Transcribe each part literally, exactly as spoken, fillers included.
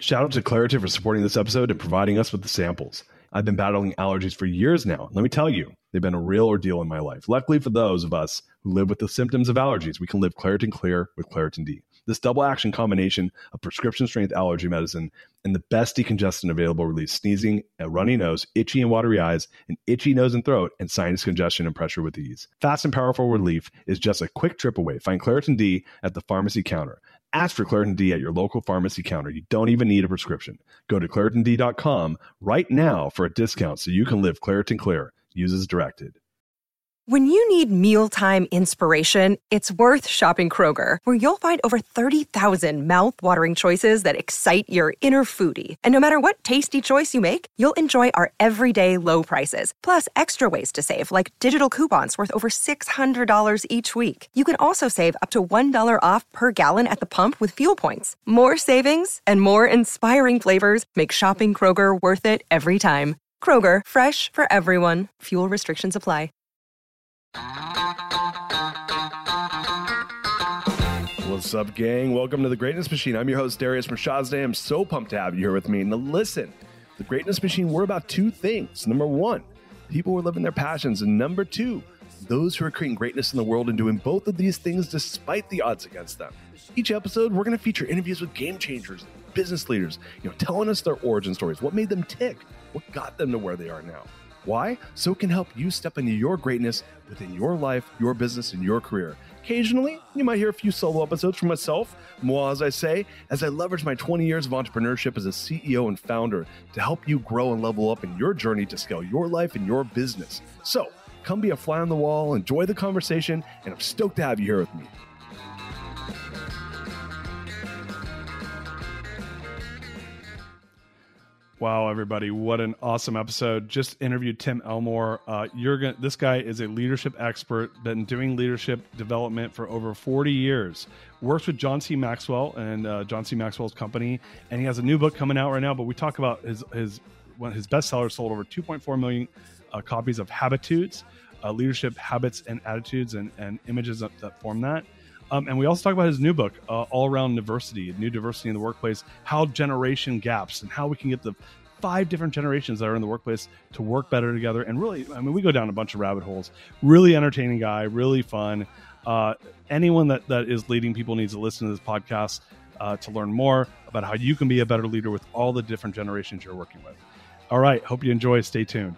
Shout out to Claritin for supporting this episode and providing us with the samples. I've been battling allergies for years now. Let me tell you, they've been a real ordeal in my life. Luckily for those of us who live with the symptoms of allergies, we can live Claritin Clear with Claritin D. This double action combination of prescription strength allergy medicine and the best decongestant available relieves sneezing, a runny nose, itchy and watery eyes, an itchy nose and throat, and sinus congestion and pressure with ease. Fast and powerful relief is just a quick trip away. Find Claritin D at the pharmacy counter. Ask for Claritin D at your local pharmacy counter. You don't even need a prescription. Go to Claritin D dot com right now for a discount so you can live Claritin Clear. Use as directed. When you need mealtime inspiration, it's worth shopping Kroger, where you'll find over thirty thousand mouth-watering choices that excite your inner foodie. And no matter what tasty choice you make, you'll enjoy our everyday low prices, plus extra ways to save, like digital coupons worth over six hundred dollars each week. You can also save up to one dollar off per gallon at the pump with fuel points. More savings and more inspiring flavors make shopping Kroger worth it every time. Kroger, fresh for everyone. Fuel restrictions apply. What's up, gang? Welcome to The Greatness Machine. I'm your host, Darius Mirshahzadeh. I'm so pumped to have you here with me. Now listen, The Greatness Machine, we're about two things. Number one, people who are living their passions. And number two, those who are creating greatness in the world and doing both of these things despite the odds against them. Each episode, we're going to feature interviews with game changers, business leaders, you know, telling us their origin stories, what made them tick, what got them to where they are now. Why? So it can help you step into your greatness within your life, your business, and your career. Occasionally, you might hear a few solo episodes from myself, moi as I say, as I leverage my twenty years of entrepreneurship as a C E O and founder to help you grow and level up in your journey to scale your life and your business. So come be a fly on the wall, enjoy the conversation, and I'm stoked to have you here with me. Wow, everybody! What an awesome episode! Just interviewed Tim Elmore. Uh, you're gonna. This guy is a leadership expert. Been doing leadership development for over forty years. Works with John C. Maxwell and uh, John C. Maxwell's company, and he has a new book coming out right now. But we talk about his his one his bestsellers sold over two point four million uh, copies of Habitudes, uh, leadership habits and attitudes and and images that, that form that. Um, and we also talk about his new book, uh, All Around Diversity, New Diversity in the Workplace, how generation gaps and how we can get the five different generations that are in the workplace to work better together. And really, I mean, we go down a bunch of rabbit holes. Really entertaining guy, really fun. Uh, anyone that, that is leading people needs to listen to this podcast uh, to learn more about how you can be a better leader with all the different generations you're working with. All right. Hope you enjoy. Stay tuned.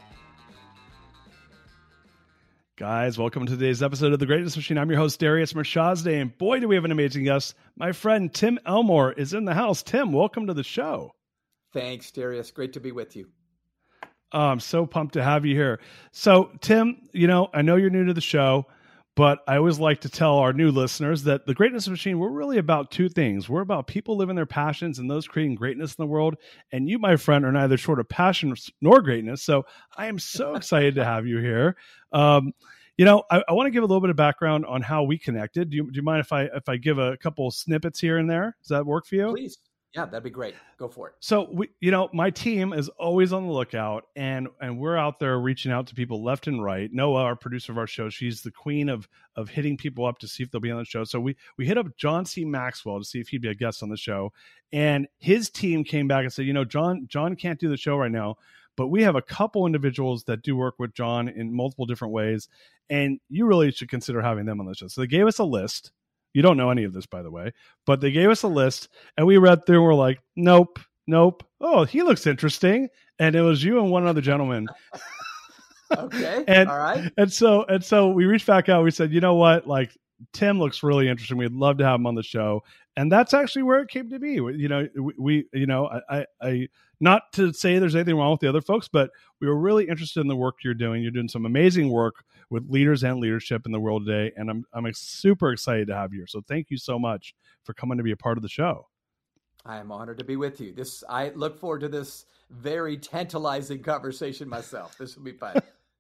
Guys, welcome to today's episode of The Greatness Machine. I'm your host, Darius Mirshahzadeh, and boy, do we have an amazing guest. My friend Tim Elmore is in the house. Tim, welcome to the show. Thanks, Darius. Great to be with you. Oh, I'm so pumped to have you here. So, Tim, you know, I know you're new to the show, but I always like to tell our new listeners that The Greatness Machine, we're really about two things. We're about people living their passions and those creating greatness in the world. And you, my friend, are neither short of passion nor greatness. So I am so excited to have you here. Um, you know, I, I want to give a little bit of background on how we connected. Do you, do you mind if I if I give a couple snippets here and there? Does that work for you? Please. Yeah, that'd be great. Go for it. So, we, you know, my team is always on the lookout, and and we're out there reaching out to people left and right. Noah, our producer of our show, she's the queen of of hitting people up to see if they'll be on the show. So we we hit up John C. Maxwell to see if he'd be a guest on the show, and his team came back and said, you know, John John can't do the show right now, but we have a couple individuals that do work with John in multiple different ways, and you really should consider having them on the show. So they gave us a list. You don't know any of this, by the way, but they gave us a list and we read through and we're like, nope, nope. Oh, he looks interesting. And it was you and one other gentleman. Okay. and, all right. And so, and so we reached back out. We said, you know what? Like, Tim looks really interesting. We'd love to have him on the show. And that's actually where it came to be. You know, we, we you know, I, I, I, not to say there's anything wrong with the other folks, but we were really interested in the work you're doing. You're doing some amazing work with leaders and leadership in the world today. And I'm, I'm super excited to have you here. So thank you so much for coming to be a part of the show. I am honored to be with you. This, I look forward to this very tantalizing conversation myself. This will be fun.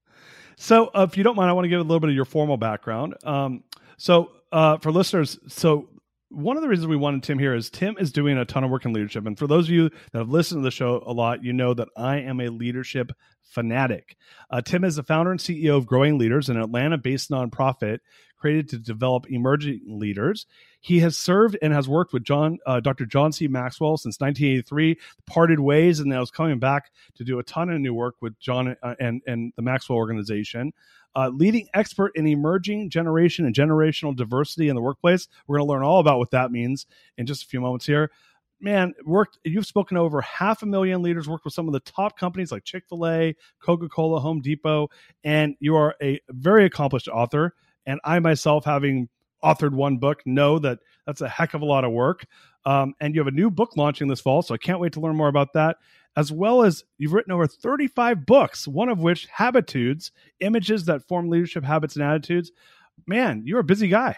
So uh, if you don't mind, I want to give a little bit of your formal background. Um, so uh, for listeners, so one of the reasons we wanted Tim here is Tim is doing a ton of work in leadership. And for those of you that have listened to the show a lot, you know that I am a leadership fanatic. Uh, Tim is the founder and C E O of Growing Leaders, an Atlanta-based nonprofit created to develop emerging leaders. He has served and has worked with John, uh, Doctor John C. Maxwell since nineteen eighty-three, parted ways, and now is coming back to do a ton of new work with John uh, and, and the Maxwell Organization. Uh, leading expert in emerging generation and generational diversity in the workplace. We're going to learn all about what that means in just a few moments here. Man, worked. You've spoken to over half a million leaders, worked with some of the top companies like Chick-fil-A, Coca-Cola, Home Depot, and you are a very accomplished author. And I myself, having authored one book, know that that's a heck of a lot of work. Um, and you have a new book launching this fall, so I can't wait to learn more about that. As well as you've written over thirty-five books, one of which, Habitudes, Images That Form Leadership Habits and Attitudes. Man, you're a busy guy.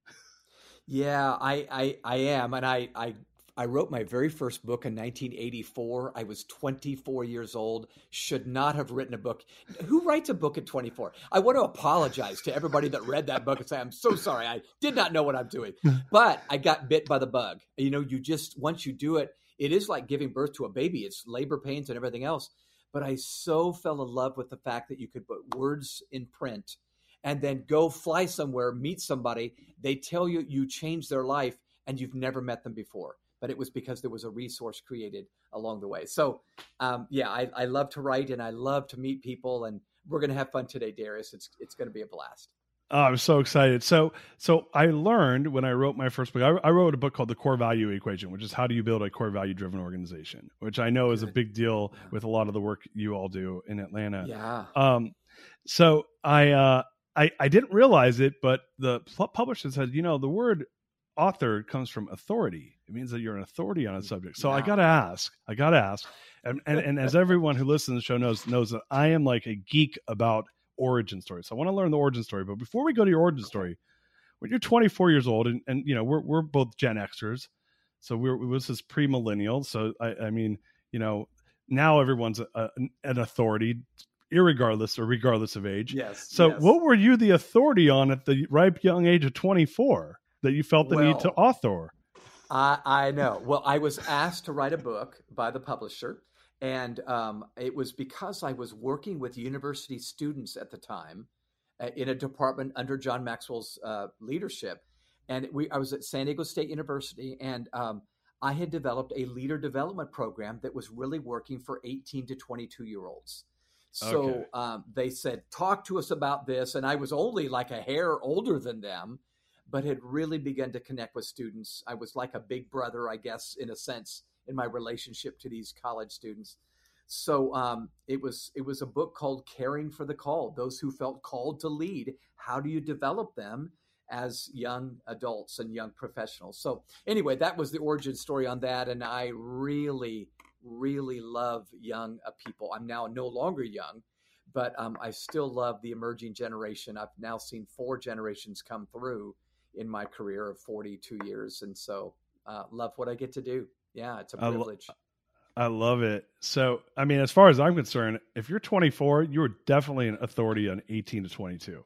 Yeah, I I, I am. And I, I I wrote my very first book in nineteen eighty-four. I was twenty-four years old, should not have written a book. Who writes a book at twenty-four? I want to apologize to everybody that read that book and say, I'm so sorry. I did not know what I'm doing. But I got bit by the bug. You know, you just, once you do it, it is like giving birth to a baby. It's labor pains and everything else. But I so fell in love with the fact that you could put words in print and then go fly somewhere, meet somebody. They tell you you changed their life and you've never met them before. But it was because there was a resource created along the way. So, um, yeah, I, I love to write and I love to meet people. And we're going to have fun today, Darius. It's it's going to be a blast. Oh, I'm so excited. So, so I learned when I wrote my first book, I, I wrote a book called The Core Value Equation, which is how do you build a core value driven organization, which I know is a big deal with a lot of the work you all do in Atlanta. Yeah. Um, so I, uh, I, I didn't realize it, but the publisher said, you know, the word author comes from authority. It means that you're an authority on a subject. So yeah. I got to ask, I got to ask. And, and, and as everyone who listens to the show knows, knows that I am like a geek about origin story. So I want to learn the origin story, but before we go to your origin story, when you're twenty-four years old and, and you know, we're, we're both Gen Xers. So we're, this is pre-millennial. So I, I mean, you know, now everyone's a, a, an authority irregardless or regardless of age. Yes. So yes. What were you the authority on at the ripe young age of twenty-four that you felt the well, need to author? I, I know. Well, I was asked to write a book by the publisher. And um, it was because I was working with university students at the time uh, in a department under John Maxwell's uh, leadership. And we, I was at San Diego State University, and um, I had developed a leader development program that was really working for eighteen to twenty-two year olds. So okay. um, they said, talk to us about this. And I was only like a hair older than them, but had really begun to connect with students. I was like a big brother, I guess, in a sense, in my relationship to these college students. So um, it was it was a book called Caring for the Called, those who felt called to lead. How do you develop them as young adults and young professionals? So anyway, that was the origin story on that. And I really, really love young uh, people. I'm now no longer young, but um, I still love the emerging generation. I've now seen four generations come through in my career of forty-two years. And so uh, love what I get to do. Yeah, it's a privilege. I, I love it. So, I mean, as far as I'm concerned, if you're twenty-four, you're definitely an authority on eighteen to twenty-two.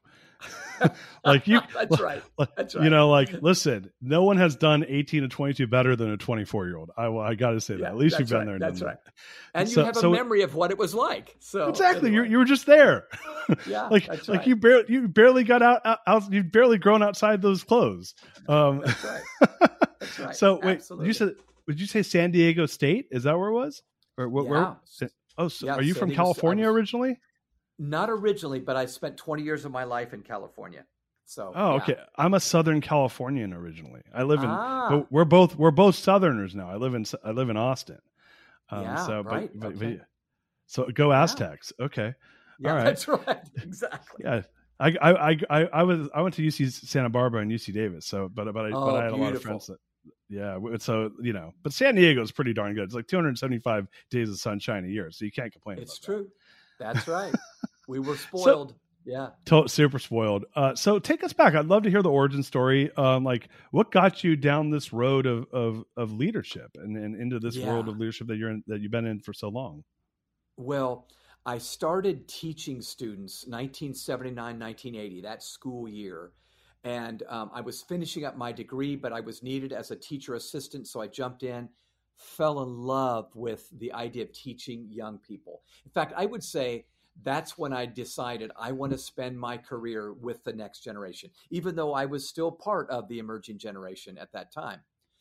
Like you, that's right. That's right. You know, like, listen, no one has done eighteen to twenty-two better than a twenty-four year old. I, I got to say yeah, that. At least you've been right. there. And that's done right. That. And so, you have a so, memory of what it was like. So exactly, anyway. you you were just there. Yeah, like that's like right. you barely you barely got out, out, out you've barely grown outside those clothes. Um, that's right. That's right. So wait, Absolutely. you said would you say San Diego State? Is that where it was? Or what? Yeah. Where? Oh, so Yeah, are you San from Diego, California was, originally? Not originally, but I spent twenty years of my life in California. So oh, yeah. okay. I'm a Southern Californian originally. I live in. Ah. But we're both we're both Southerners now. I live in I live in Austin. Um, yeah, so, right. But, but, okay. but, so go Aztecs. Yeah. Okay. Yeah, all right. That's right. Exactly. Yeah. I, I I I was I went to U C Santa Barbara and U C Davis. So, but but I oh, but I had beautiful. a lot of friends that. Yeah, so you know, but San Diego is pretty darn good. It's like two hundred seventy-five days of sunshine a year, so you can't complain. It's about true. That. That's right. We were spoiled. So, yeah, to- super spoiled. Uh, so take us back. I'd love to hear the origin story. Um, like, what got you down this road of of, of leadership and, and into this yeah. world of leadership that you're in, that you've been in for so long? Well, I started teaching students nineteen seventy-nine, nineteen eighty, that school year. And um, I was finishing up my degree, but I was needed as a teacher assistant. So I jumped in, fell in love with the idea of teaching young people. In fact, I would say that's when I decided I want to spend my career with the next generation, even though I was still part of the emerging generation at that time.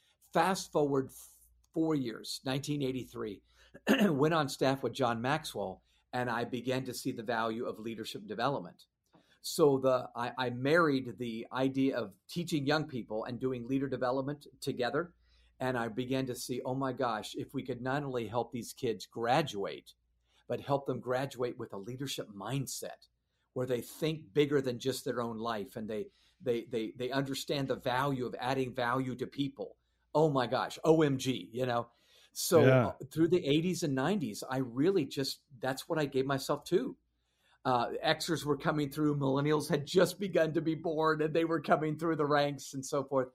Fast forward four years, nineteen eighty-three, went on staff with John Maxwell, and I began to see the value of leadership development. So the I, I married the idea of teaching young people and doing leader development together. And I began to see, oh my gosh, if we could not only help these kids graduate, but help them graduate with a leadership mindset where they think bigger than just their own life, and they they they they understand the value of adding value to people. Oh my gosh, O M G, you know. So Yeah. uh, through the eighties and nineties, I really just, that's what I gave myself to. Uh, Xers were coming through, millennials had just begun to be born, and they were coming through the ranks and so forth.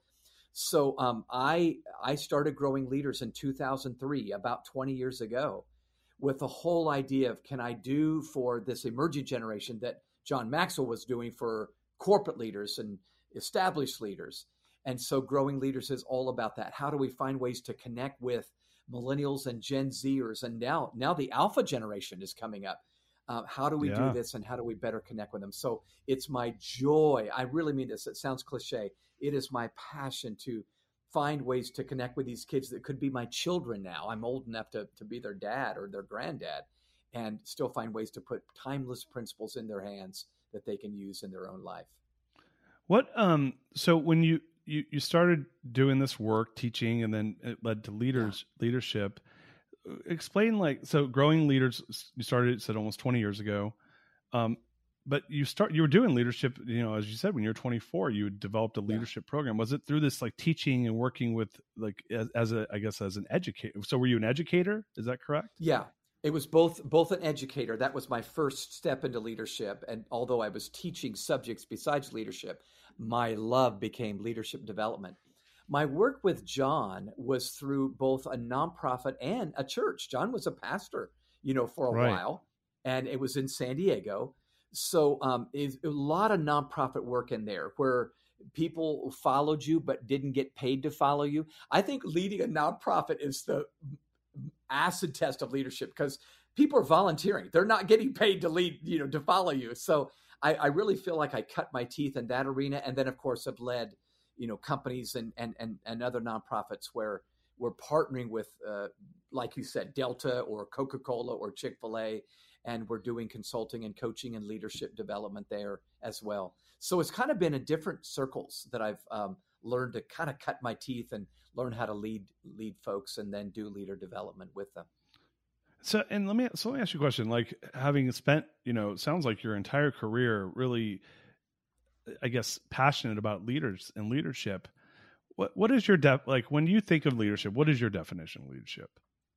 So um, I I started Growing Leaders in two thousand three, about twenty years ago, with the whole idea of, can I do for this emerging generation that John Maxwell was doing for corporate leaders and established leaders. And so Growing Leaders is all about that. How do we find ways to connect with millennials and Gen Zers? And now, now the alpha generation is coming up. Uh, how do we Yeah. do this, and how do we better connect with them? So it's my joy. I really mean this. It sounds cliche. It is my passion to find ways to connect with these kids that could be my children now. I'm old enough to, to be their dad or their granddad, and still find ways to put timeless principles in their hands that they can use in their own life. What um so when you you you started doing this work, teaching, and then it led to leaders leadership, explain, like, so Growing Leaders, you started, said, almost twenty years ago. Um but you start you were doing leadership, you know, as you said, when you were twenty-four, you had developed a leadership yeah. program. Was it through this, like, teaching and working with, like, as, as a I guess as an educator? So were you an educator? Is that correct? Yeah. It was both both an educator. That was my first step into leadership. And although I was teaching subjects besides leadership, my love became leadership development. My work with John was through both a nonprofit and a church. John was a pastor, you know, for a right. while, and it was in San Diego. So um, it's a lot of nonprofit work in there where people followed you but didn't get paid to follow you. I think leading a nonprofit is the acid test of leadership, because people are volunteering. They're not getting paid to lead, you know, to follow you. So I, I really feel like I cut my teeth in that arena. And then, of course, I've led, you know, companies and and and, and other nonprofits where we're partnering with, uh, like you said, Delta or Coca-Cola or Chick-fil-A, and we're doing consulting and coaching and leadership development there as well. So it's kind of been in different circles that I've um, learned to kind of cut my teeth and learn how to lead lead folks and then do leader development with them. So, and let me, so let me ask you a question, like, having spent, you know, it sounds like your entire career really, I guess, passionate about leaders and leadership. What, what is your def, like, when you think of leadership, what is your definition of leadership?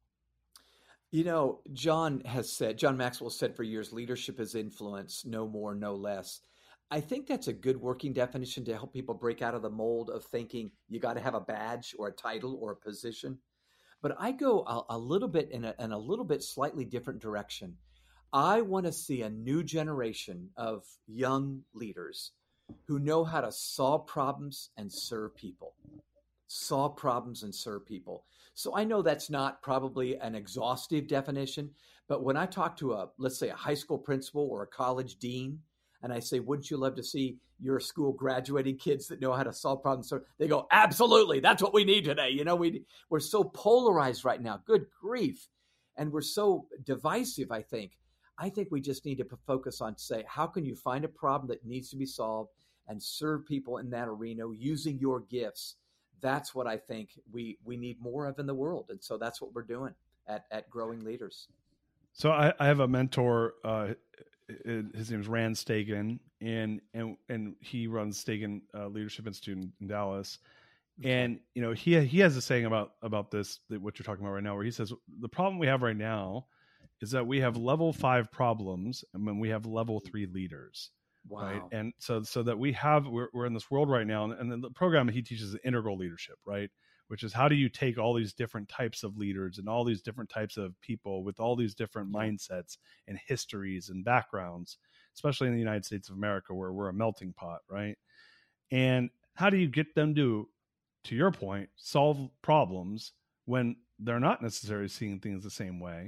You know, John has said, John Maxwell said for years, leadership is influence, no more, no less. I think that's a good working definition to help people break out of the mold of thinking you got to have a badge or a title or a position. But I go a, a little bit in a, in a little bit slightly different direction. I want to see a new generation of young leaders who know how to solve problems and serve people. Solve problems and serve people. So I know that's not probably an exhaustive definition, but when I talk to a, let's say, a high school principal or a college dean, and I say, wouldn't you love to see your school graduating kids that know how to solve problems? So they go, absolutely. That's what we need today. You know, we, we're so polarized right now. Good grief. And we're so divisive, I think. I think we just need to focus on, say, how can you find a problem that needs to be solved and serve people in that arena using your gifts? That's what I think we, we need more of in the world. And so that's what we're doing at, at Growing Leaders. So I, I have a mentor, uh, his name is Rand Stagen, and and and he runs Stagen uh, Leadership Institute in, in Dallas. Okay. And you know, he he has a saying about about this, that what you're talking about right now, where he says the problem we have right now is that we have level five problems, and when we have level three leaders. Wow. Right. And so so that we have we're we're in this world right now, and, and the program he teaches is integral leadership, right? Which is, how do you take all these different types of leaders and all these different types of people with all these different mindsets and histories and backgrounds, especially in the United States of America, where we're a melting pot, right? And how do you get them to, to your point, solve problems when they're not necessarily seeing things the same way?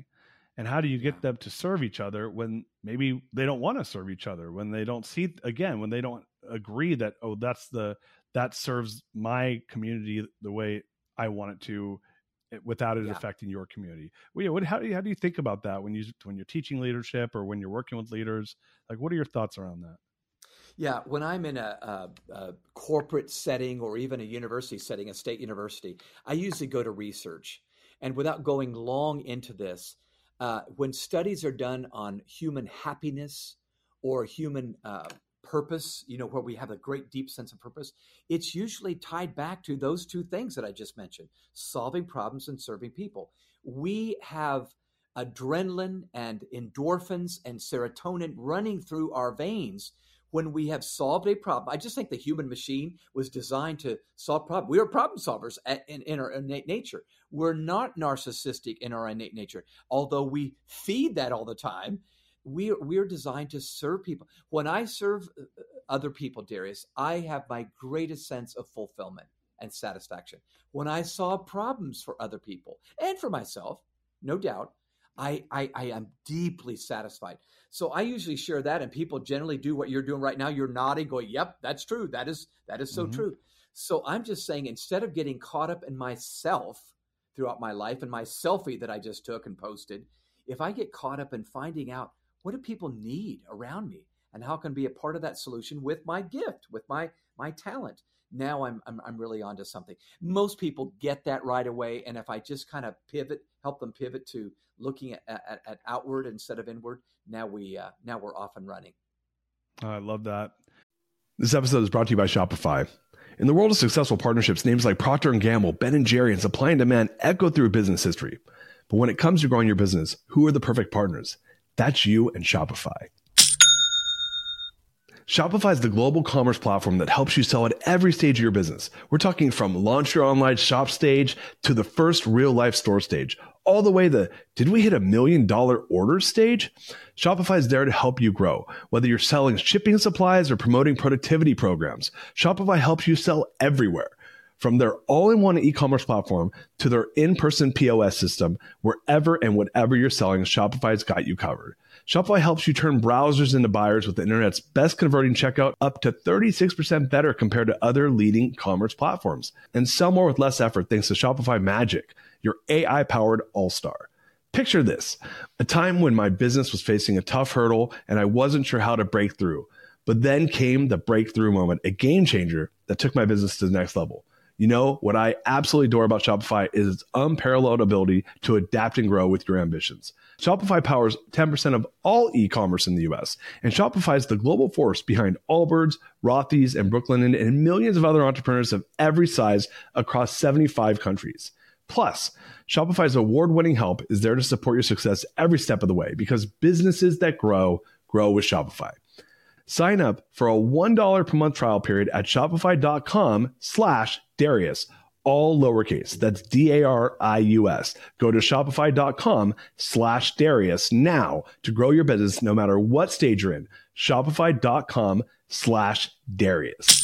And how do you get them to serve each other when maybe they don't want to serve each other, when they don't see, again, when they don't agree that, oh, that's the, that serves my community the way I want it to, without it yeah. affecting your community. Well, yeah, what, how do you, how do you think about that when you, when you're teaching leadership or when you're working with leaders? Like, what are your thoughts around that? Yeah, when I'm in a, a, a corporate setting or even a university setting, a state university, I usually go to research. And without going long into this, uh, when studies are done on human happiness or human uh, purpose, you know, where we have a great deep sense of purpose, it's usually tied back to those two things that I just mentioned, solving problems and serving people. We have adrenaline and endorphins and serotonin running through our veins when we have solved a problem. I just think the human machine was designed to solve problems. We are problem solvers in, in our innate nature. We're not narcissistic in our innate nature. Although we feed that all the time, we, we're designed to serve people. When I serve other people, Darius, I have my greatest sense of fulfillment and satisfaction. When I solve problems for other people and for myself, no doubt, I, I, I am deeply satisfied. So I usually share that, and people generally do what you're doing right now. You're nodding, going, yep, that's true. That is, that is so mm-hmm. true. So I'm just saying, instead of getting caught up in myself throughout my life and my selfie that I just took and posted, if I get caught up in finding out what do people need around me and how can I be a part of that solution with my gift, with my, my talent, now I'm, I'm, I'm really onto something. Most people get that right away. And if I just kind of pivot, help them pivot to looking at, at, at outward instead of inward, now we uh, now we're off and running. I love that. This episode is brought to you by Shopify. In the world of successful partnerships, names like Procter and Gamble, Ben and Jerry, and Supply and Demand echo through business history. But when it comes to growing your business, who are the perfect partners? That's you and Shopify. Shopify is the global commerce platform that helps you sell at every stage of your business. We're talking from launch your online shop stage to the first real life store stage, all the way to, did we hit a million dollar order stage? Shopify is there to help you grow. Whether you're selling shipping supplies or promoting productivity programs, Shopify helps you sell everywhere. From their all-in-one e-commerce platform to their in-person P O S system, wherever and whatever you're selling, Shopify's got you covered. Shopify helps you turn browsers into buyers with the internet's best converting checkout, up to thirty-six percent better compared to other leading commerce platforms. And sell more with less effort thanks to Shopify Magic, your A I-powered all-star. Picture this, a time when my business was facing a tough hurdle and I wasn't sure how to break through. But then came the breakthrough moment, a game changer that took my business to the next level. You know, what I absolutely adore about Shopify is its unparalleled ability to adapt and grow with your ambitions. Shopify powers ten percent of all e-commerce in the U S, and Shopify is the global force behind Allbirds, Rothy's, and Brooklinen, and millions of other entrepreneurs of every size across seventy-five countries. Plus, Shopify's award-winning help is there to support your success every step of the way, because businesses that grow, grow with Shopify. Sign up for a one dollar per month trial period at shopify.com slash Darius, all lowercase. That's D A R I U S. Go to shopify.com slash Darius now to grow your business no matter what stage you're in. Shopify.com slash Darius.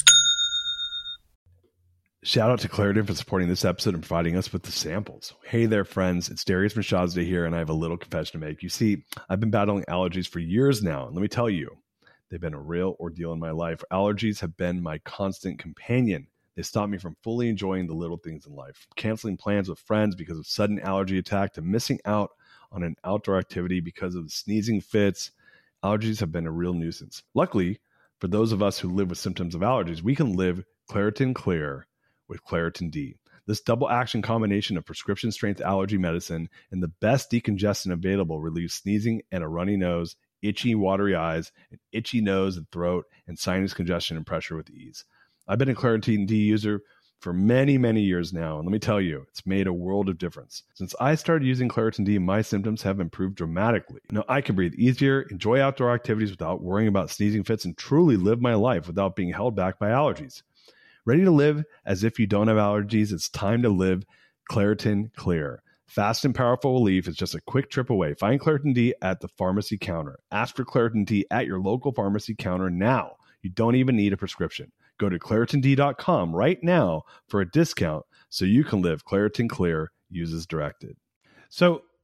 Shout out to Claritin for supporting this episode and providing us with the samples. Hey there, friends. It's Darius Mirshahzadeh here, and I have a little confession to make. You see, I've been battling allergies for years now, and let me tell you, they've been a real ordeal in my life. Allergies have been my constant companion. They stop me from fully enjoying the little things in life, from canceling plans with friends because of sudden allergy attack to missing out on an outdoor activity because of the sneezing fits. Allergies have been a real nuisance. Luckily, for those of us who live with symptoms of allergies, we can live Claritin Clear with Claritin D. This double action combination of prescription strength allergy medicine and the best decongestant available relieves sneezing and a runny nose, itchy, watery eyes, an itchy nose and throat, and sinus congestion and pressure with ease. I've been a Claritin D user for many, many years now, and let me tell you, it's made a world of difference. Since I started using Claritin D, my symptoms have improved dramatically. Now I can breathe easier, enjoy outdoor activities without worrying about sneezing fits, and truly live my life without being held back by allergies. Ready to live as if you don't have allergies? It's time to live Claritin Clear. Fast and powerful relief is just a quick trip away. Find Claritin D at the pharmacy counter. Ask for Claritin D at your local pharmacy counter now. You don't even need a prescription. Go to Claritin D dot com right now for a discount so you can live Claritin Clear, use as directed. So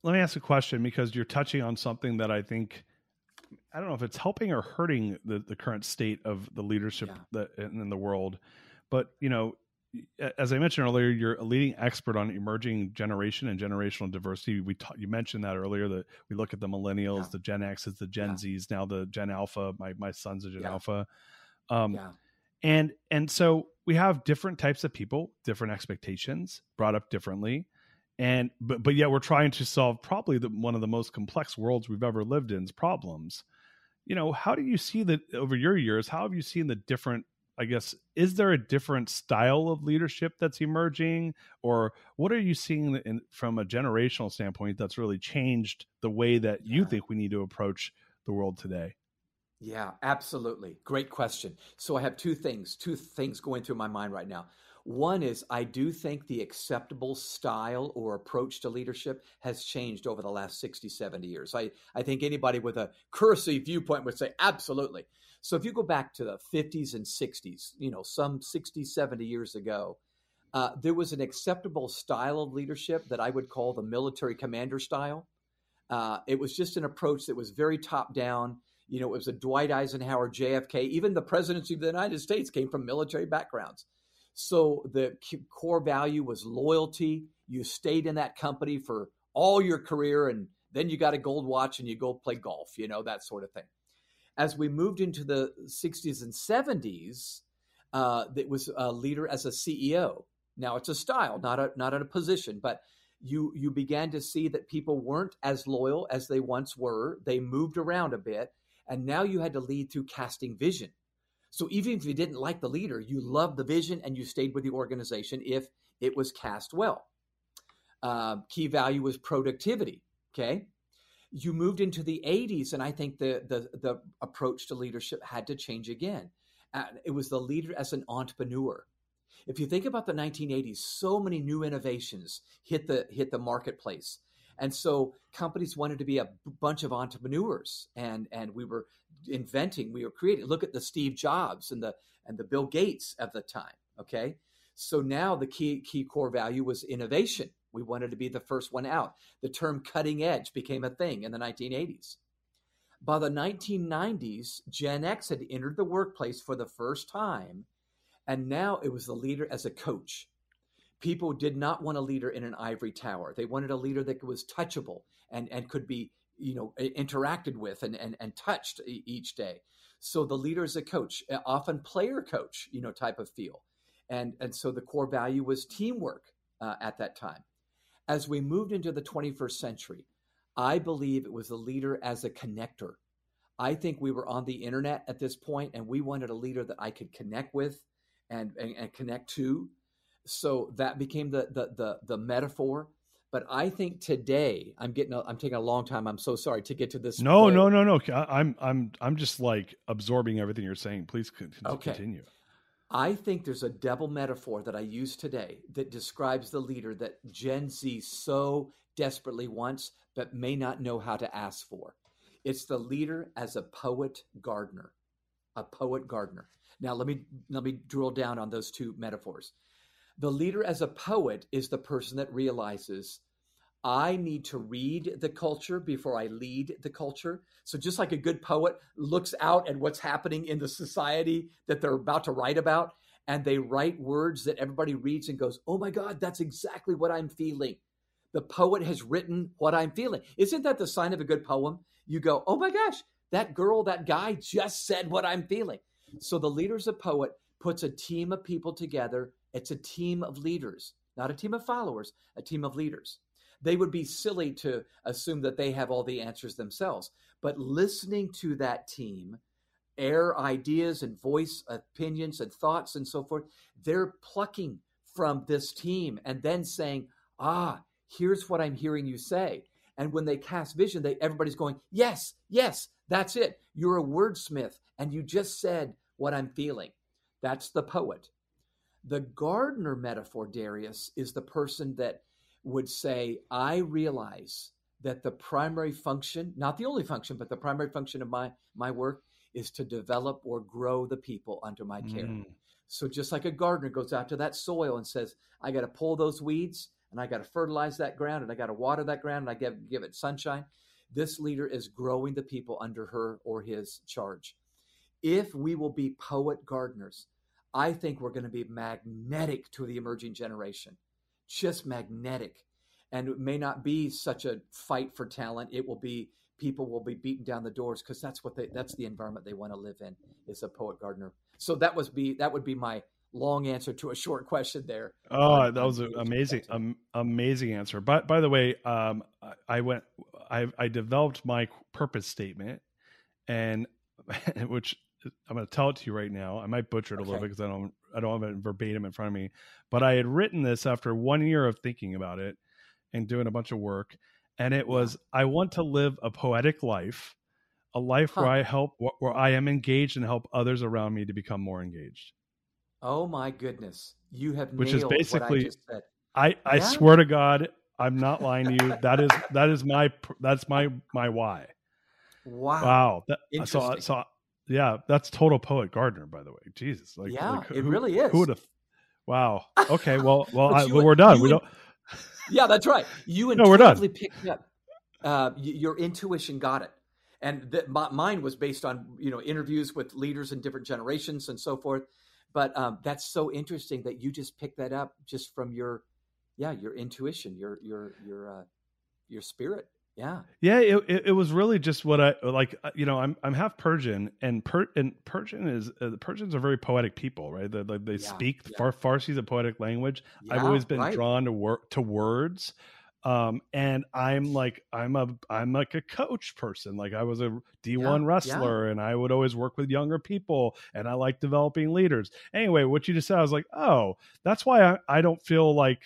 let me ask a question, because you're touching on something that I think, I don't know if it's helping or hurting the, the current state of the leadership Yeah. that in the world. But, you know, as I mentioned earlier, you're a leading expert on emerging generation and generational diversity. We ta- you mentioned that earlier, that we look at the millennials, Yeah. the Gen X's, the Gen Yeah. Z's, now the Gen Alpha. My my son's a Gen Yeah. Alpha. Um, Yeah. and and so we have different types of people, different expectations, brought up differently, and but but yet we're trying to solve probably the, one of the most complex worlds we've ever lived in's problems. You know, how do you see that over your years? How have you seen the different, I guess, is there a different style of leadership that's emerging, or what are you seeing in, from a generational standpoint that's really changed the way that Yeah. you think we need to approach the world today? Yeah, absolutely. Great question. So I have two things, two things going through my mind right now. One is I do think the acceptable style or approach to leadership has changed over the last sixty, seventy years. I, I think anybody with a cursory viewpoint would say absolutely. So if you go back to the fifties and sixties, you know, some sixty, seventy years ago, uh, there was an acceptable style of leadership that I would call the military commander style. Uh, it was just an approach that was very top down. You know, it was a Dwight Eisenhower, J F K, even the presidency of the United States came from military backgrounds. So the core value was loyalty. You stayed in that company for all your career, and then you got a gold watch and you go play golf, you know, that sort of thing. As we moved into the sixties and seventies, uh, it was a leader as a C E O. Now it's a style, not a not a position, but you you began to see that people weren't as loyal as they once were. They moved around a bit, and now you had to lead through casting vision. So even if you didn't like the leader, you loved the vision and you stayed with the organization if it was cast well. Uh, key value was productivity. Okay, you moved into the eighties, and I think the the the approach to leadership had to change again. Uh, it was the leader as an entrepreneur. If you think about the nineteen eighties, so many new innovations hit the hit the marketplace. And so companies wanted to be a bunch of entrepreneurs, and and we were inventing, we were creating. Look at the Steve Jobs and the and the Bill Gates of the time. Okay. So now the key key core value was innovation. We wanted to be the first one out. The term cutting edge became a thing in the nineteen eighties. By the nineteen nineties, Gen X had entered the workplace for the first time. And now it was the leader as a coach. People did not want a leader in an ivory tower. They wanted a leader that was touchable and, and could be, you know, interacted with and, and, and touched each day. So the leader as a coach, often player coach, you know, type of feel. And, and so the core value was teamwork uh, at that time. As we moved into the twenty-first century, I believe it was the leader as a connector. I think we were on the internet at this point, and we wanted a leader that I could connect with and, and, and connect to. So that became the, the the the metaphor. But I think today I'm getting a, I'm taking a long time. I'm so sorry to get to this. No, goal. no, no, no. I, I'm I'm I'm just like absorbing everything you're saying. Please continue. Okay. I think there's a double metaphor that I use today that describes the leader that Gen Z so desperately wants, but may not know how to ask for. It's the leader as a poet gardener, a poet gardener. Now let me let me drill down on those two metaphors. The leader as a poet is the person that realizes I need to read the culture before I lead the culture. So just like a good poet looks out at what's happening in the society that they're about to write about, and they write words that everybody reads and goes, oh my God, that's exactly what I'm feeling. The poet has written what I'm feeling. Isn't that the sign of a good poem? You go, oh my gosh, that girl, that guy just said what I'm feeling. So the leader's a poet, puts a team of people together. It's a team of leaders, not a team of followers, a team of leaders. They would be silly to assume that they have all the answers themselves. But listening to that team, air ideas and voice opinions and thoughts and so forth, they're plucking from this team and then saying, ah, here's what I'm hearing you say. And when they cast vision, they everybody's going, yes, yes, that's it. You're a wordsmith, and you just said what I'm feeling. That's the poet. The gardener metaphor, Darius, is the person that would say, I realize that the primary function, not the only function, but the primary function of my, my work is to develop or grow the people under my care. Mm. So just like a gardener goes out to that soil and says, I got to pull those weeds, and I got to fertilize that ground, and I got to water that ground, and I give, give it sunshine. This leader is growing the people under her or his charge. If we will be poet gardeners, I think we're going to be magnetic to the emerging generation, just magnetic. And it may not be such a fight for talent. It will be, people will be beating down the doors because that's what they, that's the environment they want to live in, is a poet gardener. So that was be, that would be my long answer to a short question there. Oh, on, that was an amazing, um, amazing answer. But by the way, um, I, I went, I, I developed my purpose statement, and which I'm going to tell it to you right now. I might butcher it Okay. a little bit because I don't, I don't have it verbatim in front of me. But I had written this after one year of thinking about it and doing a bunch of work, and it was, yeah. I want to live a poetic life, a life huh. where I help, where I am engaged and help others around me to become more engaged. Oh my goodness. You have Which nailed is basically, what I just said. I, I yeah. swear to God, I'm not lying to you. That is, that is my, that's my, my why. Wow. Wow. That, so, so yeah, that's total poet gardener, by the way. Jesus. Like, yeah, like, it who, really is. Who would have, wow. Okay. Well, well, I, you, we're done. We would, don't. Yeah, that's right. You no, we're done. picked up, uh, your intuition got it. And that my, mine was based on, you know, interviews with leaders in different generations and so forth. But um, that's so interesting that you just picked that up just from your, yeah, your intuition, your your your uh, your spirit. Yeah, yeah. It, it it was really just what I like. You know, I'm I'm half Persian, and per and Persian is uh, the Persians are very poetic people, right? They they, they yeah, speak yeah. Far, Farsi is a poetic language. Yeah, I've always been right. drawn to work to words. Um, and I'm like, I'm a, I'm like a coach person. Like I was a D one yeah, wrestler yeah. and I would always work with younger people, and I like developing leaders. Anyway, what you just said, I was like, oh, that's why I, I don't feel like,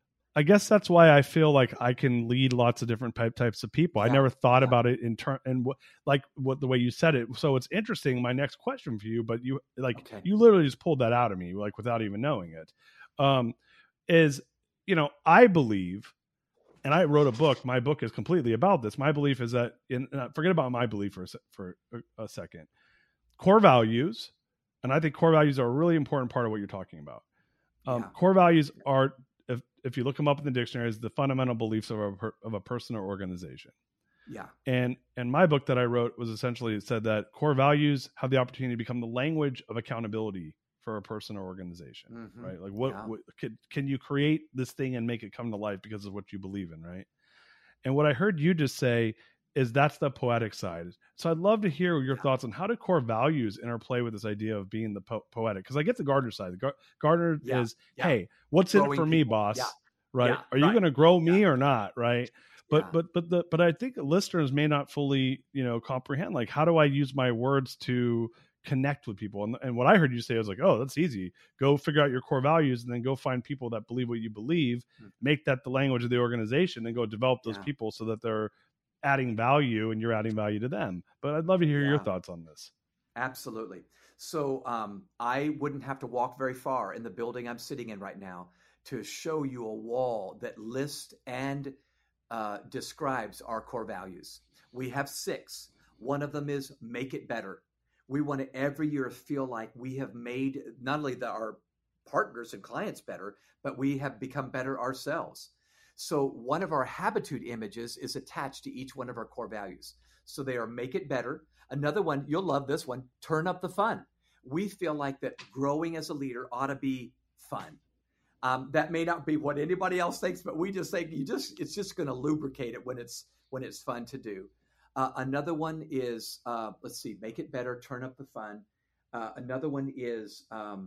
I guess that's why I feel like I can lead lots of different type, types of people. Yeah, I never thought yeah. about it in turn and what, like what the way you said it. So it's interesting. My next question for you, but you like, okay. you literally just pulled that out of me, like without even knowing it, um, is, you know, I believe, and I wrote a book. My book is completely about this. My belief is that, in, uh, forget about my belief for a, for a, a second. Core values, and I think core values are a really important part of what you're talking about. Um, yeah. Core values are, if if you look them up in the dictionary, is the fundamental beliefs of a of a person or organization. Yeah. And and my book that I wrote was essentially, it said that core values have the opportunity to become the language of accountability for a person or organization, mm-hmm. right? Like what, yeah. what can, can you create this thing and make it come to life because of what you believe in, right? And what I heard you just say is that's the poetic side. So I'd love to hear your yeah. thoughts on how do core values interplay with this idea of being the po- poetic? Because I get the Gardner side. The Gar- Gardner yeah. is, yeah. hey, what's Growing in it for people. me, boss? Yeah. Right? Yeah. Are you right. going to grow me or not? Right? But yeah. but but the but I think listeners may not fully, you know, comprehend, like, how do I use my words to connect with people? And, and what I heard you say was like, oh, that's easy. Go figure out your core values and then go find people that believe what you believe, mm-hmm. make that the language of the organization, and go develop those yeah. people so that they're adding value and you're adding value to them. But I'd love to hear yeah. your thoughts on this. Absolutely. So um, I wouldn't have to walk very far in the building I'm sitting in right now to show you a wall that lists and uh, describes our core values. We have six. One of them is make it better. We want to every year feel like we have made not only the, our partners and clients better, but we have become better ourselves. So one of our habitude images is attached to each one of our core values. So they are make it better. Another one, you'll love this one, turn up the fun. We feel like that growing as a leader ought to be fun. Um, that may not be what anybody else thinks, but we just think you just it's just going to lubricate it when it's when it's fun to do. Uh, another one is, uh, let's see, make it better, turn up the fun. Uh, another one is, um,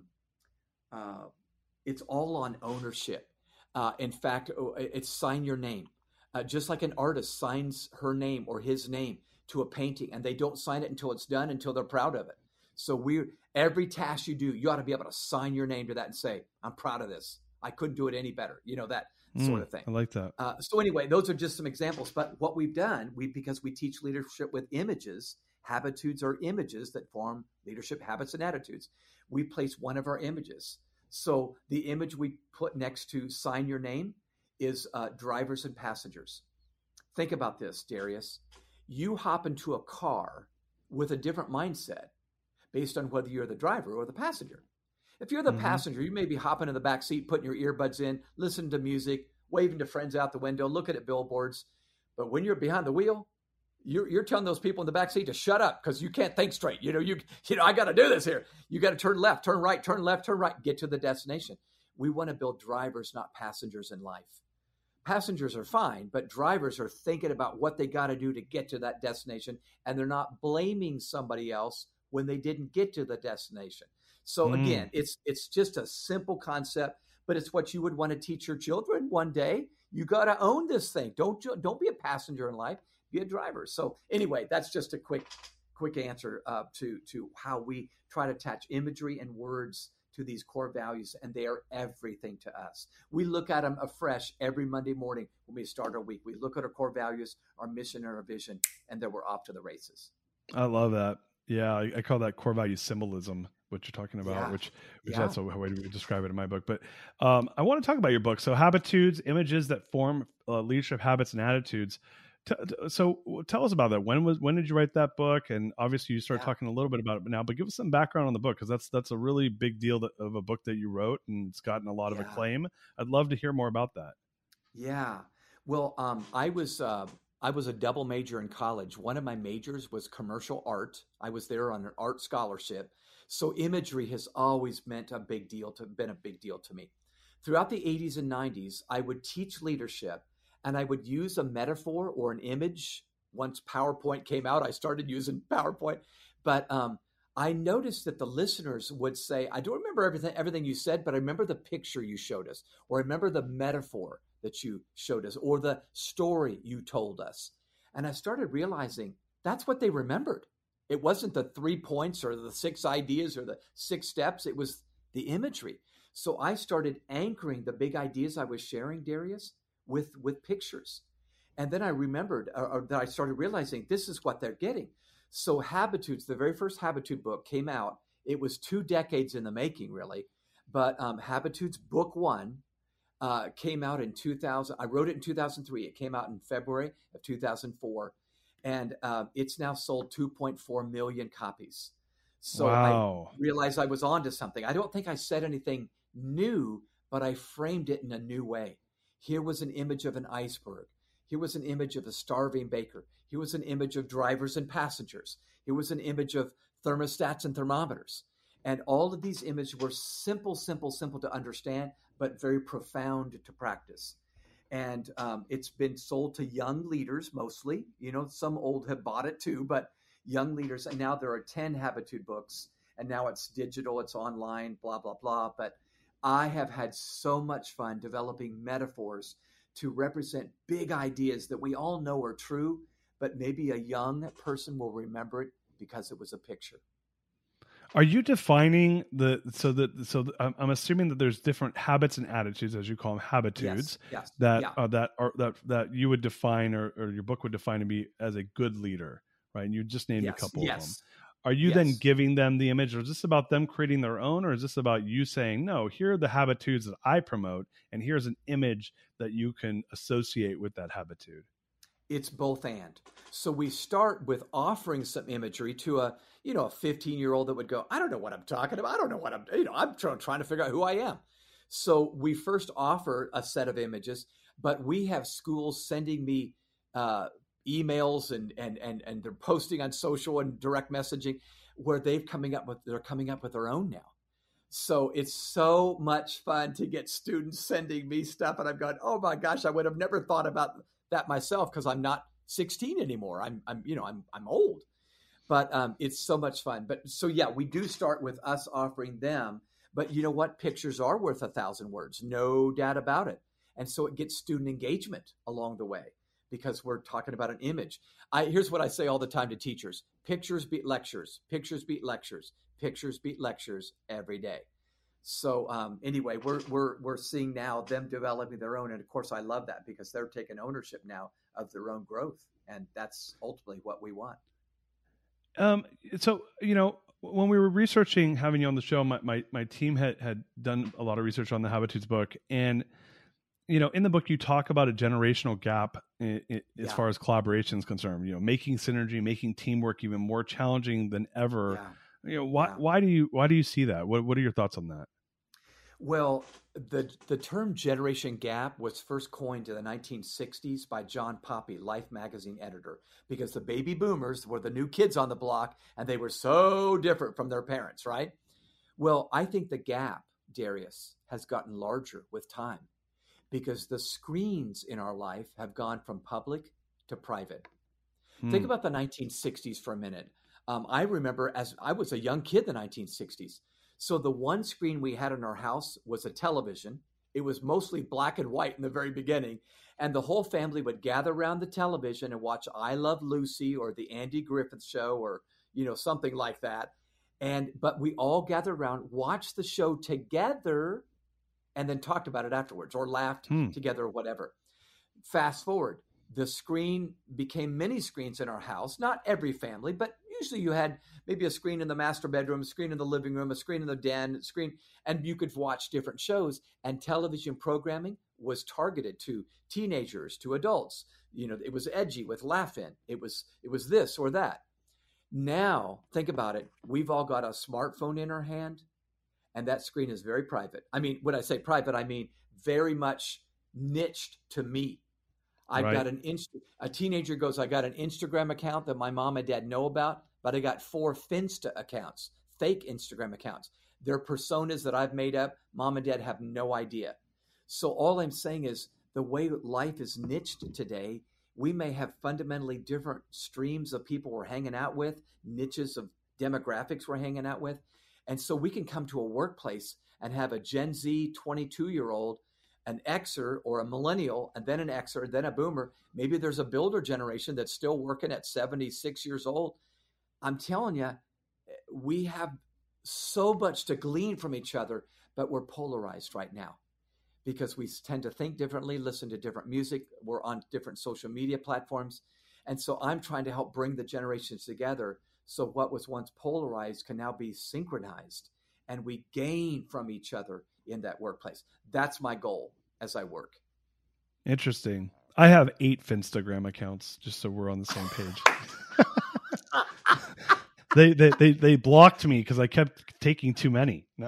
uh, it's all on ownership. Uh, in fact, it's sign your name. Uh, just like an artist signs her name or his name to a painting, and they don't sign it until it's done, until they're proud of it. So we every task you do, you ought to be able to sign your name to that and say, I'm proud of this. I couldn't do it any better. You know, that mm, sort of thing. I like that. Uh, so anyway, those are just some examples. But what we've done, we because we teach leadership with images, habitudes are images that form leadership habits and attitudes. We place one of our images. So the image we put next to sign your name is uh, drivers and passengers. Think about this, Darius. You hop into a car with a different mindset based on whether you're the driver or the passenger. If you're the mm-hmm. passenger, you may be hopping in the back seat, putting your earbuds in, listening to music, waving to friends out the window, looking at billboards. But when you're behind the wheel, you're, you're telling those people in the back seat to shut up because you can't think straight. You know, you, you know, I got to do this here. You got to turn left, turn right, turn left, turn right, get to the destination. We want to build drivers, not passengers in life. Passengers are fine, but drivers are thinking about what they got to do to get to that destination, and they're not blaming somebody else when they didn't get to the destination. So mm. again, it's it's just a simple concept, but it's what you would want to teach your children one day. You got to own this thing. Don't don't be a passenger in life. Be a driver. So anyway, that's just a quick quick answer uh, to to how we try to attach imagery and words to these core values, and they are everything to us. We look at them afresh every Monday morning when we start our week. We look at our core values, our mission, and our vision, and then we're off to the races. I love that. Yeah, I, I call that core value symbolism, what you're talking about, yeah. which, which yeah. that's a way to describe it in my book. But um, I want to talk about your book. So Habitudes, Images That Form uh, Leadership Habits and Attitudes. So tell us about that. When was when did you write that book? And obviously you started yeah. talking a little bit about it now, but give us some background on the book, because that's that's a really big deal that, of a book that you wrote, and it's gotten a lot yeah. of acclaim. I'd love to hear more about that. Yeah. Well, um, I was uh, I was a double major in college. One of my majors was commercial art. I was there on an art scholarship. So imagery has always meant a big deal to been a big deal to me. Throughout the eighties and nineties, I would teach leadership. And I would use a metaphor or an image. Once PowerPoint came out, I started using PowerPoint. But um, I noticed that the listeners would say, I don't remember everything, everything you said, but I remember the picture you showed us, or I remember the metaphor that you showed us, or the story you told us. And I started realizing that's what they remembered. It wasn't the three points or the six ideas or the six steps. It was the imagery. So I started anchoring the big ideas I was sharing, Darius, with with pictures. And then I remembered, or, or that I started realizing this is what they're getting. So Habitudes, the very first Habitude book came out. It was two decades in the making, really. But um, Habitudes book one uh, came out in two thousand. I wrote it in two thousand three. It came out in February of two thousand four. And uh, it's now sold two point four million copies. So wow. I realized I was onto something. I don't think I said anything new, but I framed it in a new way. Here was an image of an iceberg. Here was an image of a starving baker. Here was an image of drivers and passengers. Here was an image of thermostats and thermometers. And all of these images were simple, simple, simple to understand, but very profound to practice. And um, it's been sold to young leaders mostly. You know, some old have bought it too, but young leaders. And now there are ten Habitude books, and now it's digital, it's online, blah, blah, blah. But I have had so much fun developing metaphors to represent big ideas that we all know are true, but maybe a young person will remember it because it was a picture. Are you defining the, so that, so I'm, I'm assuming that there's different habits and attitudes, as you call them, habitudes, yes, yes, that, yeah. uh, that are, that, that you would define, or, or your book would define to be as a good leader, right? And you just named yes, a couple yes. of them. Are you yes. then giving them the image, or is this about them creating their own, or is this about you saying, no, here are the habitudes that I promote, and here's an image that you can associate with that habitude? It's both and. So we start with offering some imagery to a, you know, a fifteen-year-old that would go, I don't know what I'm talking about. I don't know what I'm, you know, I'm trying, trying to figure out who I am. So we first offer a set of images, but we have schools sending me uh, emails and and and and they're posting on social and direct messaging where they've coming up with they're coming up with their own now. So it's so much fun to get students sending me stuff, and I've gone, oh my gosh, I would have never thought about that myself because I'm not sixteen anymore. I'm I'm you know I'm I'm old, but um, it's so much fun. But so yeah, we do start with us offering them. But you know what? Pictures are worth a thousand words, no doubt about it. And so it gets student engagement along the way, because we're talking about an image. I, here's what I say all the time to teachers. Pictures beat lectures. Pictures beat lectures. Pictures beat lectures every day. So um, anyway, we're we're we're seeing now them developing their own. And of course, I love that because they're taking ownership now of their own growth. And that's ultimately what we want. Um, so, you know, when we were researching having you on the show, my, my, my team had, had done a lot of research on the Habitudes book. And you know, in the book, you talk about a generational gap in, in, yeah. as far as collaboration is concerned. You know, making synergy, making teamwork even more challenging than ever. Yeah. You know, why yeah. why do you why do you see that? What what are your thoughts on that? Well, the the term generation gap was first coined in the nineteen sixties by John Poppy, Life magazine editor, because the baby boomers were the new kids on the block and they were so different from their parents, right? Well, I think the gap, Darius, has gotten larger with time because the screens in our life have gone from public to private. Hmm. Think about the nineteen sixties for a minute. Um, I remember as I was a young kid in the nineteen sixties. So the one screen we had in our house was a television. It was mostly black and white in the very beginning. And the whole family would gather around the television and watch I Love Lucy or the Andy Griffith Show or, you know, something like that. And but we all gathered around, watched the show together, and then talked about it afterwards or laughed hmm. together or whatever. Fast forward, the screen became many screens in our house. Not every family, but usually you had maybe a screen in the master bedroom, a screen in the living room, a screen in the den, a screen, and you could watch different shows. And television programming was targeted to teenagers, to adults. You know, it was edgy with laugh-in. It was it was this or that. Now, think about it. We've all got a smartphone in our hand, and that screen is very private. I mean, when I say private, I mean very much niched to me. I've right. got an inst- a teenager goes, I got an Instagram account that my mom and dad know about, but I got four Finsta accounts, fake Instagram accounts. They're personas that I've made up. Mom and dad have no idea. So all I'm saying is the way life is niched today, we may have fundamentally different streams of people we're hanging out with, niches of demographics we're hanging out with. And so we can come to a workplace and have a Gen Z twenty-two-year-old, an Xer or a millennial, and then an Xer, then a boomer. Maybe there's a builder generation that's still working at seventy-six years old. I'm telling you, we have so much to glean from each other, but we're polarized right now because we tend to think differently, listen to different music. We're on different social media platforms. And so I'm trying to help bring the generations together so what was once polarized can now be synchronized and we gain from each other in that workplace. That's my goal as I work. Interesting. I have eight Finstagram accounts, just so we're on the same page. they, they they they blocked me because I kept taking too many. No.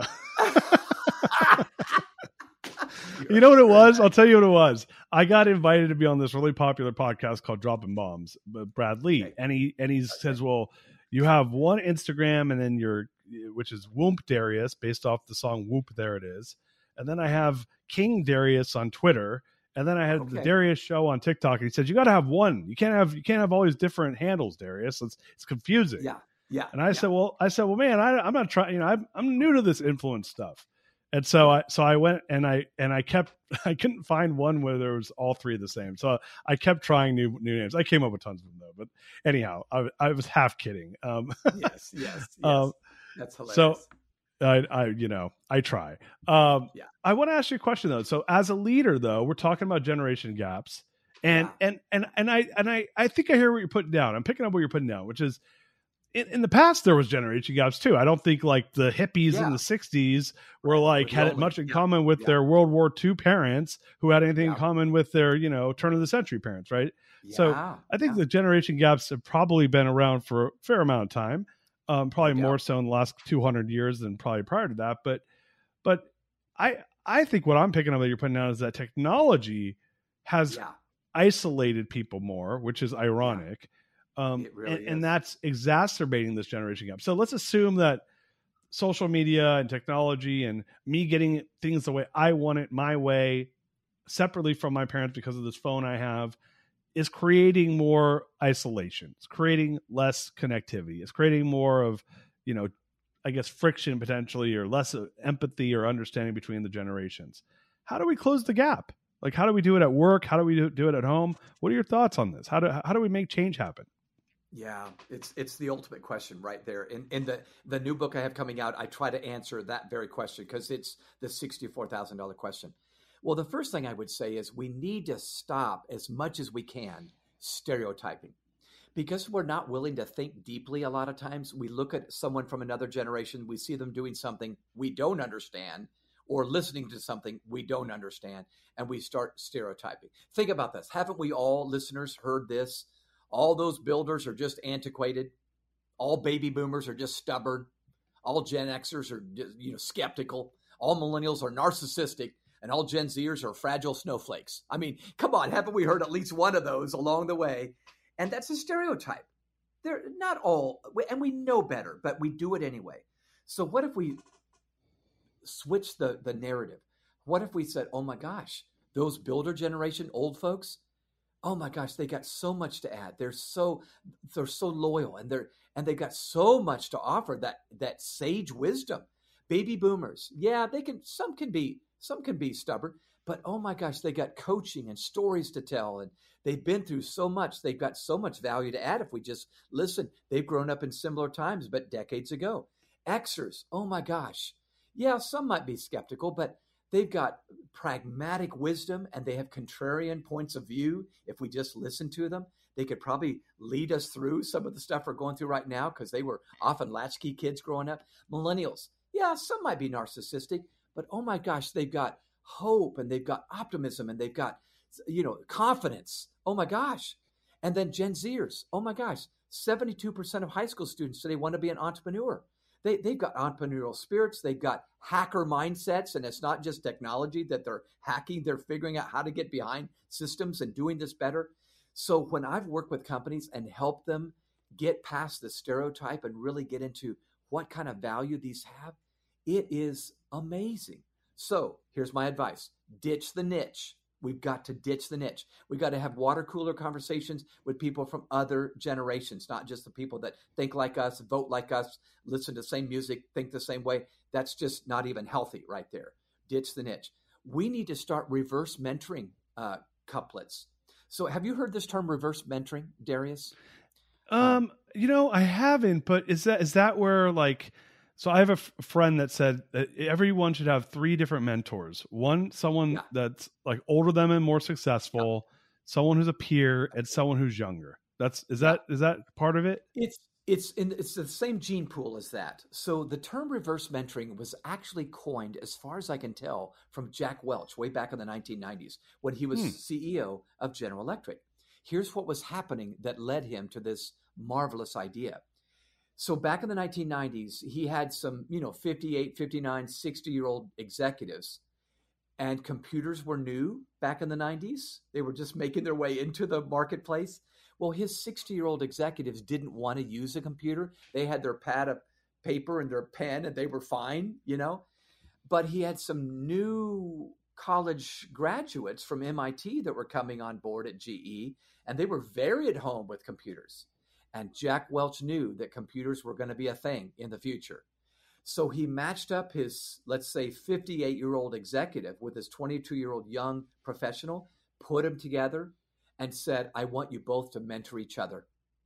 You know what it was? I'll tell you what it was. I got invited to be on this really popular podcast called Dropping Bombs with Brad Lee. Okay. And he and he okay. says, well, you have one Instagram and then your, which is Whoop Darius, based off the song Whoop, There It Is. And then I have King Darius on Twitter. And then I had okay. the Darius Show on TikTok. And he said, you got to have one. You can't have, you can't have all these different handles, Darius. It's, it's confusing. Yeah. Yeah. And I yeah. said, well, I said, well, man, I, I'm not trying, you know, I'm, I'm new to this influence stuff. And so I, so I went and I, and I kept, I couldn't find one where there was all three the same. So I kept trying new, new names. I came up with tons of them though, but anyhow, I, I was half kidding. Um, yes, yes, yes. Um, That's hilarious. So I, I, you know, I try. Um, yeah. I want to ask you a question though. So as a leader though, we're talking about generation gaps and, yeah. and, and, and I, and I, I think I hear what you're putting down. I'm picking up what you're putting down, which is, In, in the past, there was generation gaps too. I don't think like the hippies yeah. in the sixties were like had only, much in yeah, common with yeah. their World War Two parents who had anything yeah. in common with their, you know, turn of the century parents. Right. Yeah, so I think yeah. the generation gaps have probably been around for a fair amount of time. Um, probably yeah. more so in the last two hundred years than probably prior to that. But, but I, I think what I'm picking up that you're putting down is that technology has yeah. isolated people more, which is ironic. Yeah. Um, really and, and that's exacerbating this generation gap. So let's assume that social media and technology and me getting things the way I want it, my way, separately from my parents because of this phone I have, is creating more isolation. It's creating less connectivity. It's creating more of, you know, I guess friction potentially, or less empathy or understanding between the generations. How do we close the gap? Like, how do we do it at work? How do we do, do it at home? What are your thoughts on this? How do how do we make change happen? Yeah, it's it's the ultimate question right there. In in the, the new book I have coming out, I try to answer that very question because it's the sixty-four thousand dollars question. Well, the first thing I would say is we need to stop as much as we can stereotyping. Because we're not willing to think deeply a lot of times, we look at someone from another generation, we see them doing something we don't understand, or listening to something we don't understand, and we start stereotyping. Think about this. Haven't we all, listeners, heard this? All those builders are just antiquated. All baby boomers are just stubborn. All Gen Xers are, you know, skeptical. all millennials are narcissistic and all Gen Zers are fragile snowflakes. I mean, come on, haven't we heard at least one of those along the way? And that's a stereotype. They're not all, and we know better, but we do it anyway. So what if we switch the, the narrative? What if we said, oh my gosh, those builder generation old folks, oh my gosh, they got so much to add. They're so they're so loyal, and they're and they got so much to offer, that that sage wisdom. Baby boomers, yeah, they can some can be some can be stubborn, but oh my gosh, they got coaching and stories to tell, and they've been through so much. They've got so much value to add if we just listen. They've grown up in similar times, but decades ago. Xers, oh my gosh. Yeah, some might be skeptical, but they've got pragmatic wisdom, and they have contrarian points of view. If we just listen to them, they could probably lead us through some of the stuff we're going through right now, because they were often latchkey kids growing up. Millennials, yeah, some might be narcissistic, but oh my gosh, they've got hope, and they've got optimism, and they've got, you know, confidence. Oh my gosh. And then Gen Zers, oh my gosh, seventy-two percent of high school students today want to be an entrepreneur. They, they've got entrepreneurial spirits. They've got hacker mindsets. And it's not just technology that they're hacking. They're figuring out how to get behind systems and doing this better. So when I've worked with companies and helped them get past the stereotype and really get into what kind of value these have, it is amazing. So here's my advice. Ditch the niche. We've got to ditch the niche. We've got to have water cooler conversations with people from other generations, not just the people that think like us, vote like us, listen to the same music, think the same way. That's just not even healthy right there. Ditch the niche. We need to start reverse mentoring uh, couplets. So have you heard this term reverse mentoring, Darius? Um, um, you know, I haven't, but is that is that where like... So I have a f- friend that said that everyone should have three different mentors. One, someone yeah. that's like older than them and more successful, yeah. someone who's a peer, and someone who's younger. That's is that is that part of it? It's it's in it's the same gene pool as that. So the term reverse mentoring was actually coined, as far as I can tell, from Jack Welch way back in the nineteen nineties when he was hmm. C E O of General Electric. Here's what was happening that led him to this marvelous idea. So back in the nineteen nineties, he had some, you know, fifty-eight, fifty-nine, sixty-year-old executives, and computers were new back in the nineties. They were just making their way into the marketplace. Well, his sixty-year-old executives didn't want to use a computer. They had their pad of paper and their pen, and they were fine, you know. But he had some new college graduates from M I T that were coming on board at G E, and they were very at home with computers. And Jack Welch knew that computers were going to be a thing in the future. So he matched up his, let's say, fifty-eight-year-old executive with his twenty-two-year-old young professional, put them together, and said, I want you both to mentor each other.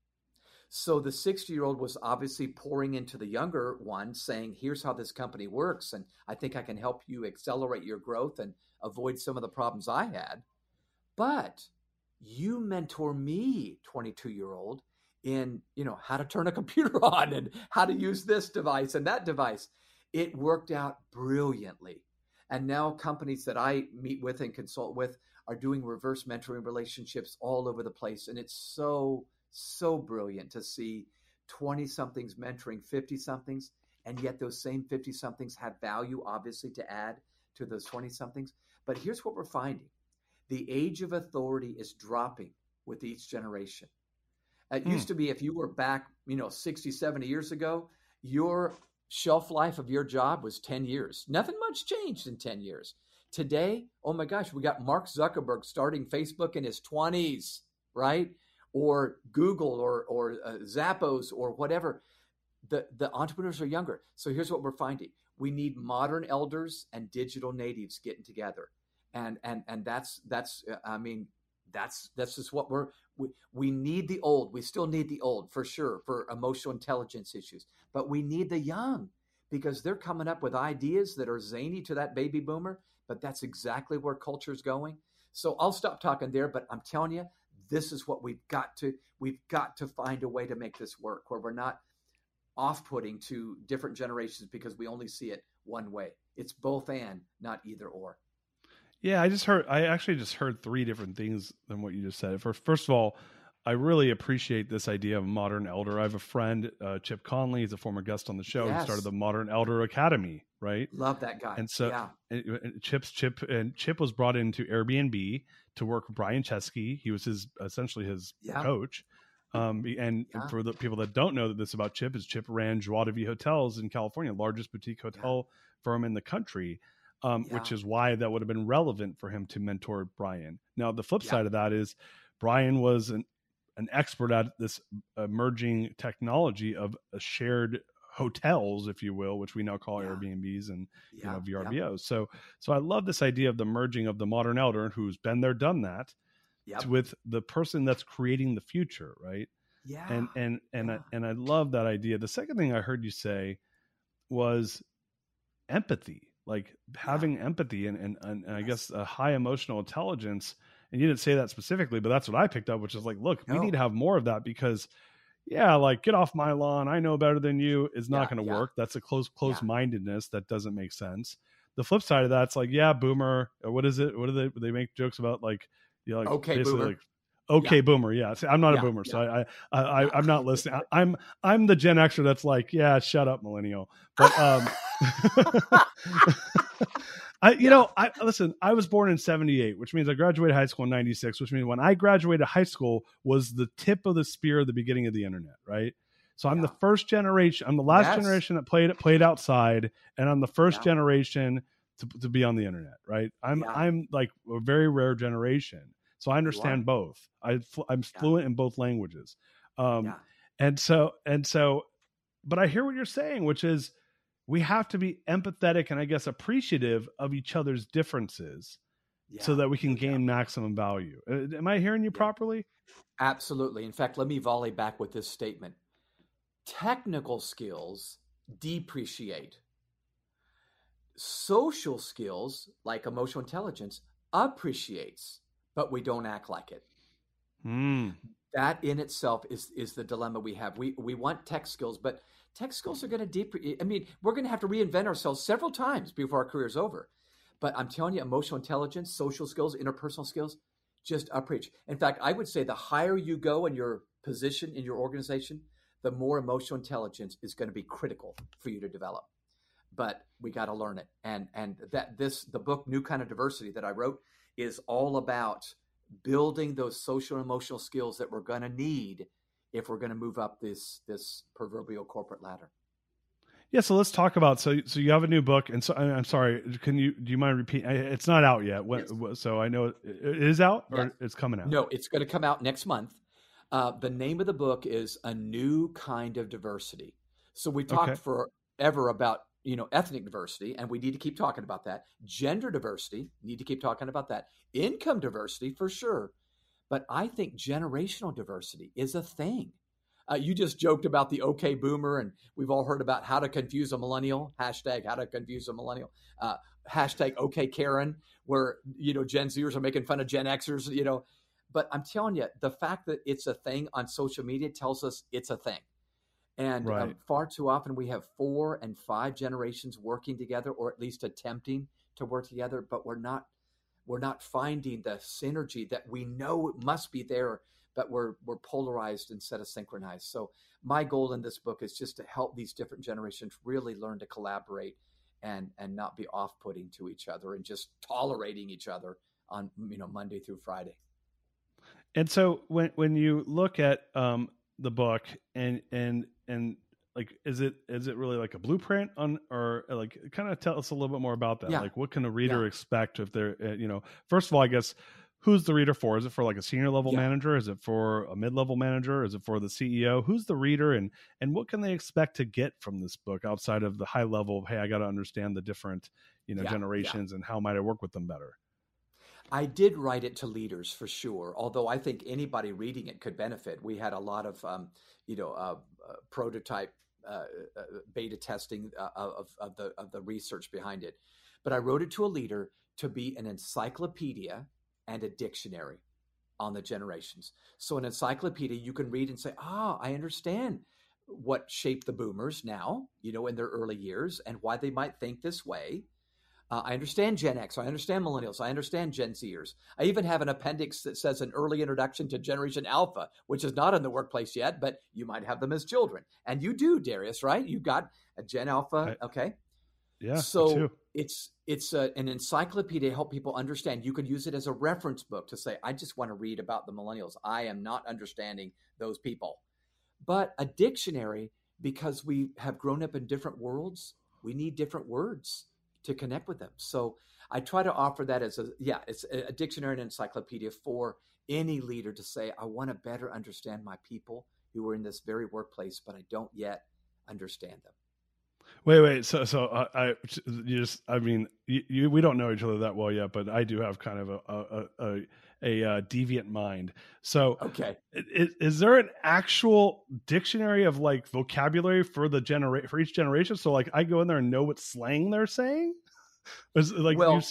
So the sixty-year-old was obviously pouring into the younger one, saying, here's how this company works, and I think I can help you accelerate your growth and avoid some of the problems I had. But you mentor me, twenty-two-year-old, in, you know, how to turn a computer on and how to use this device and that device. It worked out brilliantly. And now companies that I meet with and consult with are doing reverse mentoring relationships all over the place. And it's so, so brilliant to see twenty-somethings mentoring fifty-somethings, and yet those same fifty-somethings have value, obviously, to add to those twenty-somethings. But here's what we're finding. The age of authority is dropping with each generation. It used to be, if you were back, you know, sixty, seventy years ago, your shelf life of your job was ten years. Nothing much changed in ten years. Today, oh my gosh, we got Mark Zuckerberg starting Facebook in his twenties, right? Or Google or or uh, Zappos or whatever. The, the entrepreneurs are younger. So here's what we're finding. We need modern elders and digital natives getting together. And and and that's, that's I mean, That's that's just what we're we, we need the old. We still need the old for sure for emotional intelligence issues, but we need the young because they're coming up with ideas that are zany to that baby boomer. But that's exactly where culture's going. So I'll stop talking there. But I'm telling you, this is what we've got to we've got to find a way to make this work where we're not off-putting to different generations because we only see it one way. It's both and, not either or. Yeah, I just heard, I actually just heard three different things than what you just said. First, first of all, I really appreciate this idea of modern elder. I have a friend, uh, Chip Conley. He's a former guest on the show. He started Yes. the Modern Elder Academy, right? Love that guy. And so Yeah. and- and Chip's Chip and Chip was brought into Airbnb to work with Brian Chesky. He was his essentially his Yeah. coach. Um, and Yeah. for the people that don't know this about Chip, is Chip ran Joie de Vie Hotels in California, largest boutique hotel firm in the country, um, Yeah. which is why that would have been relevant for him to mentor Brian. Now, the flip Yeah. side of that is Brian was an, an expert at this emerging technology of a shared hotels, if you will, which we now call Yeah. Airbnbs and you Yeah. know V R Yeah. B Os. So, so I love this idea of the merging of the modern elder who's been there, done that, Yep. with the person that's creating the future, right? Yeah. And and and Yeah. I, and I love that idea. The second thing I heard you say was empathy, like having empathy and and, and, and I guess a high emotional intelligence. And you didn't say that specifically, but that's what I picked up, which is like, look, we No. need to have more of that because, yeah, like get off my lawn, I know better than you is not Yeah, going to yeah. work. That's a close close mindedness that doesn't make sense. The flip side of that's like, yeah, boomer. Or what is it? What do they they make jokes about? Like, you know, like Okay, basically boomer. like, okay, Yeah. boomer. Yeah, see, I'm not Yeah, a boomer, so yeah. I, I, I, Yeah. I'm not listening. I, I'm, I'm the Gen Xer that's like, yeah, shut up, millennial. But, um, I, you Yeah. know, I listen. I was born in seventy-eight, which means I graduated high school in ninety-six, which means when I graduated high school was the tip of the spear of the beginning of the internet, right? So I'm Yeah. the first generation. I'm the last Yes. generation that played played outside, and I'm the first Yeah. generation to, to be on the internet, right? I'm Yeah. I'm like a very rare generation, so I You understand are. both. I fl- I'm Yeah. fluent in both languages, um, Yeah. and so and so. But I hear what you're saying, which is we have to be empathetic and I guess appreciative of each other's differences, so Yeah. that we can Yeah. gain maximum value. Uh, Am I hearing you Yeah. properly? Absolutely. In fact, let me volley back with this statement. Technical skills depreciate. Social skills, like emotional intelligence, appreciates, but we don't act like it. Mm. That in itself is is the dilemma we have. We we want tech skills, but tech skills are going to depreciate. I mean, we're going to have to reinvent ourselves several times before our career's over. But I'm telling you, emotional intelligence, social skills, interpersonal skills, just appreciate. In fact, I would say the higher you go in your position in your organization, the more emotional intelligence is going to be critical for you to develop. But we got to learn it. And and that this the book New Kind of Diversity that I wrote is all about building those social and emotional skills that we're going to need if we're going to move up this this proverbial corporate ladder. Yeah, so let's talk about so so you have a new book, and so I- I'm sorry, can you do you mind repeating? It's not out yet. What, Yes. what- so I know it, it is out or Yes. it's coming out. No, it's going to come out next month. Uh, the name of the book is A New Kind of Diversity. So we talked Okay. forever about you know ethnic diversity, and we need to keep talking about that. Gender diversity, need to keep talking about that. Income diversity for sure, but I think generational diversity is a thing. Uh, you just joked about the okay boomer, and we've all heard about how to confuse a millennial. Hashtag how to confuse a millennial. Uh, hashtag okay Karen, where you know Gen Zers are making fun of Gen Xers. You know, but I'm telling you, the fact that it's a thing on social media tells us it's a thing. And um, Right. far too often we have four and five generations working together, or at least attempting to work together, but we're not we're not finding the synergy that we know must be there, but we're we're polarized instead of synchronized. So my goal in this book is just to help these different generations really learn to collaborate and and not be off-putting to each other and just tolerating each other on you know Monday through Friday. And so when when you look at um, the book and and and like, is it is it really like a blueprint on, or like kind of tell us a little bit more about that? Yeah. Like, what can a reader Yeah. expect if they're uh, you know? First of all, I guess who's the reader for? Is it for like a senior level Yeah. manager? Is it for a mid level manager? Is it for the C E O? Who's the reader, and and what can they expect to get from this book outside of the high level of, hey, I got to understand the different you know Yeah, yeah. generations and how might I work with them better? I did write it to leaders for sure, although I think anybody reading it could benefit. We had a lot of, um, you know, uh, uh, prototype uh, uh, beta testing uh, of, of the of the research behind it. But I wrote it to a leader to be an encyclopedia and a dictionary on the generations. So an encyclopedia you can read and say, ah, I understand what shaped the boomers now, you know, in their early years and why they might think this way. Uh, I understand Gen X. I understand millennials. I understand Gen Zers. I even have an appendix that says an early introduction to Generation Alpha, which is not in the workplace yet, but you might have them as children. And you do, Darius, right? You got a Gen Alpha. I, okay. Yeah. So it's it's a, an encyclopedia to help people understand. You could use it as a reference book to say, I just want to read about the millennials. I am not understanding those people. But a dictionary, because we have grown up in different worlds, we need different words to connect with them. So I try to offer that as a, yeah, it's a dictionary and encyclopedia for any leader to say, I want to better understand my people who are in this very workplace, but I don't yet understand them. Wait, wait. So, so uh, I, you just, I mean, you, you, we don't know each other that well yet, but I do have kind of a, a, a, a, a deviant mind. So, okay. Is, is there an actual dictionary of like vocabulary for the genera- for each generation? So like I go in there and know what slang they're saying? Is it like, well,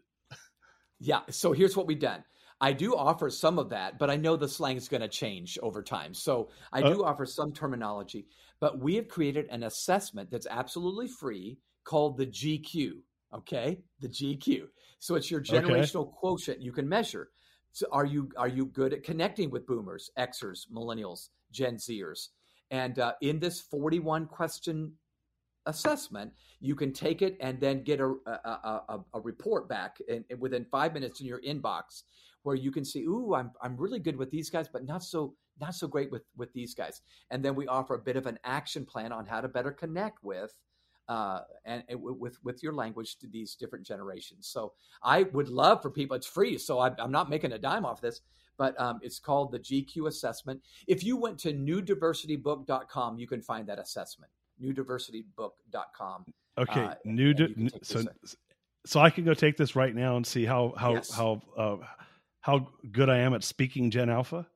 yeah. So here's what we've done. I do offer some of that, but I know the slang is going to change over time. So I do uh, offer some terminology, but we have created an assessment that's absolutely free called the G Q. Okay. The G Q. So it's your generational okay. quotient you can measure. So are you, are you good at connecting with boomers, Xers, millennials, Gen Zers? And uh, in this forty-one question assessment, you can take it and then get a, a, a, a report back in, in within five minutes in your inbox, where you can see, ooh, I'm I'm really good with these guys, but not so not so great with with these guys. And then we offer a bit of an action plan on how to better connect with uh, and, and with with your language to these different generations. So I would love for people. It's free, so I, I'm not making a dime off this. But um, it's called the G Q assessment. If you went to new diversity book dot com, you can find that assessment. new diversity book dot com. Okay, uh, new. Di- so, so I can go take this right now and see how how yes. how uh, how good I am at speaking Gen Alpha.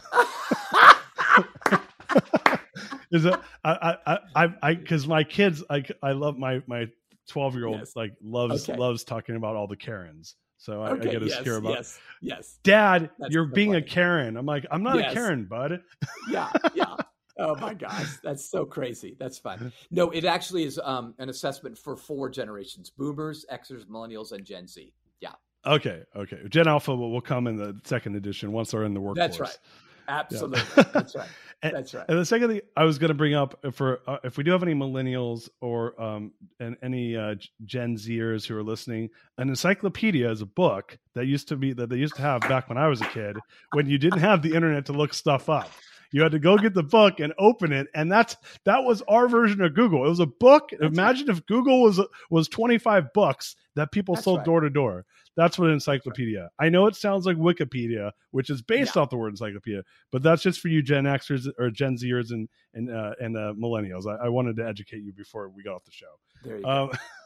Is it? I I I I because my kids, I I love my my twelve year old yes. like loves okay. loves talking about all the Karens. So I, okay, I get to yes, hear about, yes, yes. Dad, That's you're so being funny. a Karen. I'm like, I'm not yes. a Karen, bud. yeah, yeah. Oh my gosh, that's so crazy. That's fun. No, it actually is um, an assessment for four generations: Boomers, Xers, Millennials, and Gen Z. Yeah. Okay, okay. Gen Alpha will, will come in the second edition once they're in the workforce. That's right. Absolutely. Yeah. That's right. And, That's right. And the second thing I was going to bring up for uh, if we do have any millennials or um, and any uh, Gen Zers who are listening, an encyclopedia is a book that used to be that they used to have back when I was a kid, when you didn't have the internet to look stuff up. You had to go get the book and open it, and that's that was our version of Google. It was a book. That's Imagine right. if Google was was twenty-five books that people that's sold right. door to door. That's what an encyclopedia. Right. I know it sounds like Wikipedia, which is based yeah. off the word encyclopedia, but that's just for you Gen Xers or Gen Zers and and uh, and uh, millennials. I, I wanted to educate you before we got off the show. There you um, go.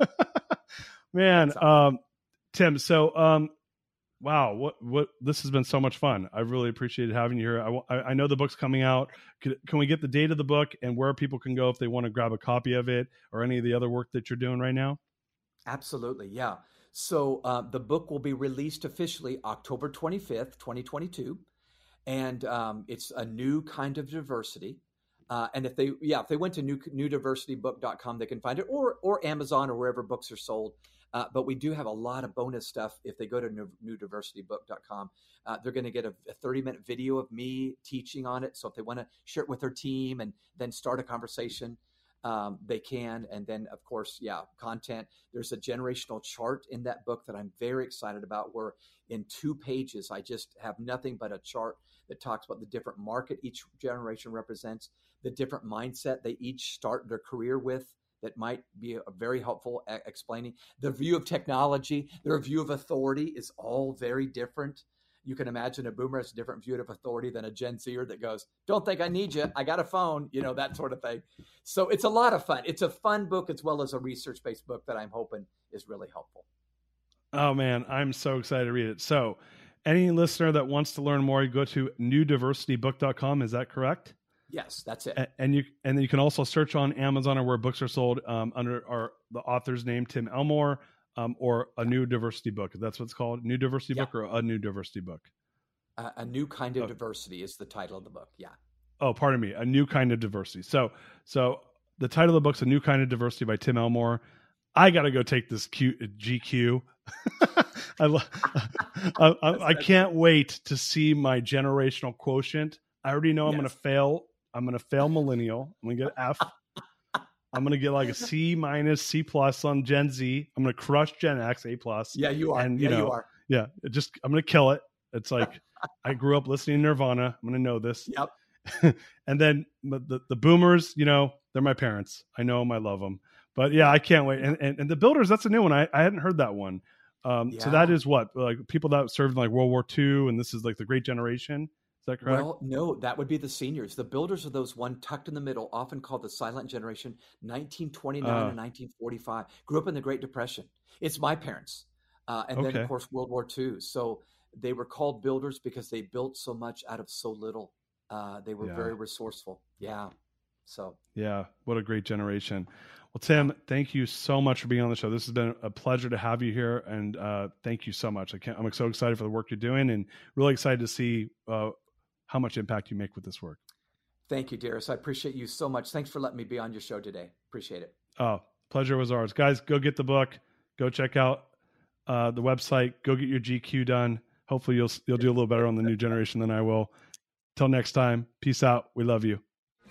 Man, um, Tim. So. Um, Wow, what what this has been so much fun. I really appreciated having you here. I, I know the book's coming out. Can, can we get the date of the book and where people can go if they want to grab a copy of it or any of the other work that you're doing right now? Absolutely, yeah. So uh, the book will be released officially October twenty-fifth, twenty twenty-two, and um, it's a new kind of diversity. Uh, and if they, yeah, if they went to new new diversity book dot com, they can find it, or or Amazon or wherever books are sold. Uh, but we do have a lot of bonus stuff. If they go to new diversity book dot com, uh, they're going to get a thirty minute video of me teaching on it. So if they want to share it with their team and then start a conversation, um, they can. And then, of course, yeah, content. There's a generational chart in that book that I'm very excited about, where in two pages, I just have nothing but a chart that talks about the different market each generation represents, the different mindset they each start their career with. That might be a very helpful at explaining the view of technology. Their view of authority is all very different. You can imagine a boomer has a different view of authority than a Gen Zer that goes, don't think I need you. I got a phone, you know, that sort of thing. So it's a lot of fun. It's a fun book as well as a research-based book that I'm hoping is really helpful. Oh man, I'm so excited to read it. So any listener that wants to learn more, you go to new diversity book dot com. Is that correct? Yes, that's it. And, and you and you can also search on Amazon or where books are sold um, under our the author's name, Tim Elmore, um, or a new diversity book. That's what it's called, new diversity yeah. book or a new diversity book. Uh, a new kind of oh. diversity is the title of the book. Yeah. Oh, pardon me, a new kind of diversity. So, so the title of the book's A New Kind of Diversity by Tim Elmore. I got to go take this Q, G Q. I, lo- I, I, I can't wait to see my generational quotient. I already know I'm yes. going to fail. I'm going to fail millennial. I'm going to get F. I'm going to get like a C minus, C plus on Gen Z. I'm going to crush Gen X, A plus. Yeah, you are. And, you yeah, know, you are. Yeah, it just I'm going to kill it. It's like I grew up listening to Nirvana. I'm going to know this. Yep. And then the, the boomers, you know, they're my parents. I know them. I love them. But yeah, I can't wait. And, and, and the builders, that's a new one. I, I hadn't heard that one. Um, yeah. So that is what, like people that served in like World War Two, and this is like the Great Generation. Is that correct? Well, no, that would be the seniors. The builders are those one tucked in the middle, often called the silent generation, nineteen twenty-nine uh, and nineteen forty-five. Grew up in the Great Depression. It's my parents. Uh, and okay. then, of course, World War Two. So they were called builders because they built so much out of so little. Uh, they were yeah. very resourceful. Yeah. So. Yeah. What a great generation. Well, Tim, thank you so much for being on the show. This has been a pleasure to have you here, and uh, thank you so much. I can't, I'm so excited for the work you're doing, and really excited to see uh, how much impact you make with this work. Thank you, Darius. I appreciate you so much. Thanks for letting me be on your show today. Appreciate it. Oh, pleasure was ours. Guys, go get the book. Go check out uh, the website. Go get your G Q done. Hopefully you'll you'll do a little better on the new generation than I will. Till next time, peace out. We love you.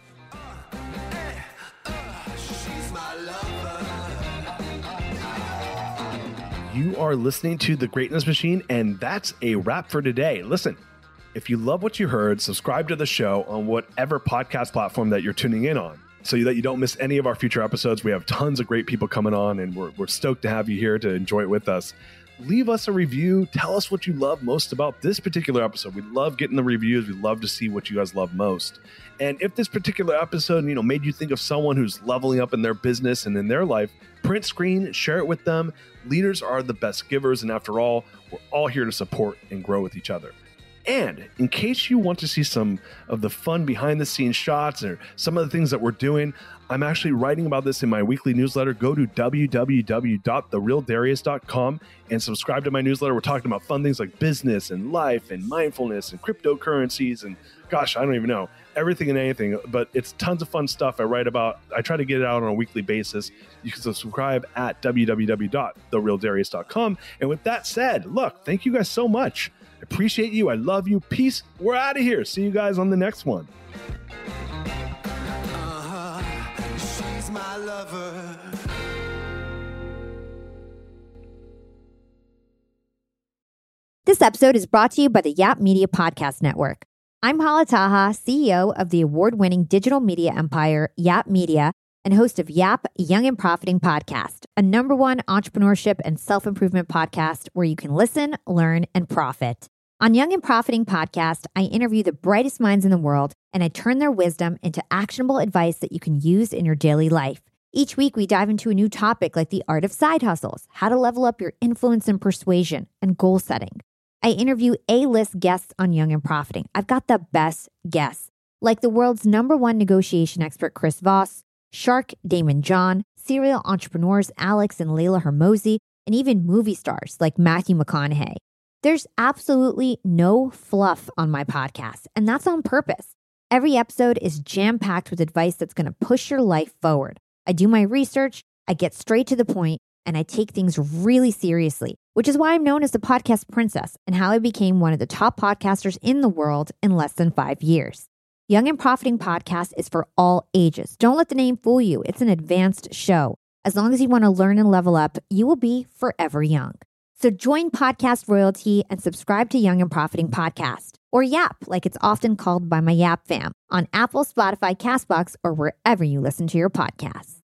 You are listening to The Greatness Machine, and that's a wrap for today. Listen, if you love what you heard, subscribe to the show on whatever podcast platform that you're tuning in on so that you don't miss any of our future episodes. We have tons of great people coming on, and we're, we're stoked to have you here to enjoy it with us. Leave us a review. Tell us what you love most about this particular episode. We love getting the reviews. We love to see what you guys love most. And if this particular episode, you know, made you think of someone who's leveling up in their business and in their life, print screen, share it with them. Leaders are the best givers. And after all, we're all here to support and grow with each other. And in case you want to see some of the fun behind the scenes shots or some of the things that we're doing, I'm actually writing about this in my weekly newsletter. Go to w w w dot the real darius dot com and subscribe to my newsletter. We're talking about fun things like business and life and mindfulness and cryptocurrencies and gosh, I don't even know, everything and anything, but it's tons of fun stuff I write about. I try to get it out on a weekly basis. You can subscribe at w w w dot the real darius dot com. And with that said, look, thank you guys so much. I appreciate you. I love you. Peace. We're out of here. See you guys on the next one. My lover. This episode is brought to you by the Yap Media Podcast Network. I'm Hala Taha, C E O of the award-winning digital media empire, Yap Media, and host of Yap Young and Profiting Podcast, a number one entrepreneurship and self-improvement podcast where you can listen, learn, and profit. On Young and Profiting Podcast, I interview the brightest minds in the world, and I turn their wisdom into actionable advice that you can use in your daily life. Each week, we dive into a new topic like the art of side hustles, how to level up your influence and persuasion, and goal setting. I interview A-list guests on Young and Profiting. I've got the best guests, like the world's number one negotiation expert, Chris Voss, Shark Damon John, serial entrepreneurs Alex and Layla Hermosi, and even movie stars like Matthew McConaughey. There's absolutely no fluff on my podcast, and that's on purpose. Every episode is jam-packed with advice that's going to push your life forward. I do my research, I get straight to the point, and I take things really seriously, which is why I'm known as the podcast princess and how I became one of the top podcasters in the world in less than five years. Young and Profiting Podcast is for all ages. Don't let the name fool you. It's an advanced show. As long as you want to learn and level up, you will be forever young. So join Podcast Royalty and subscribe to Young and Profiting Podcast, or Yap, like it's often called by my Yap fam, on Apple, Spotify, CastBox, or wherever you listen to your podcasts.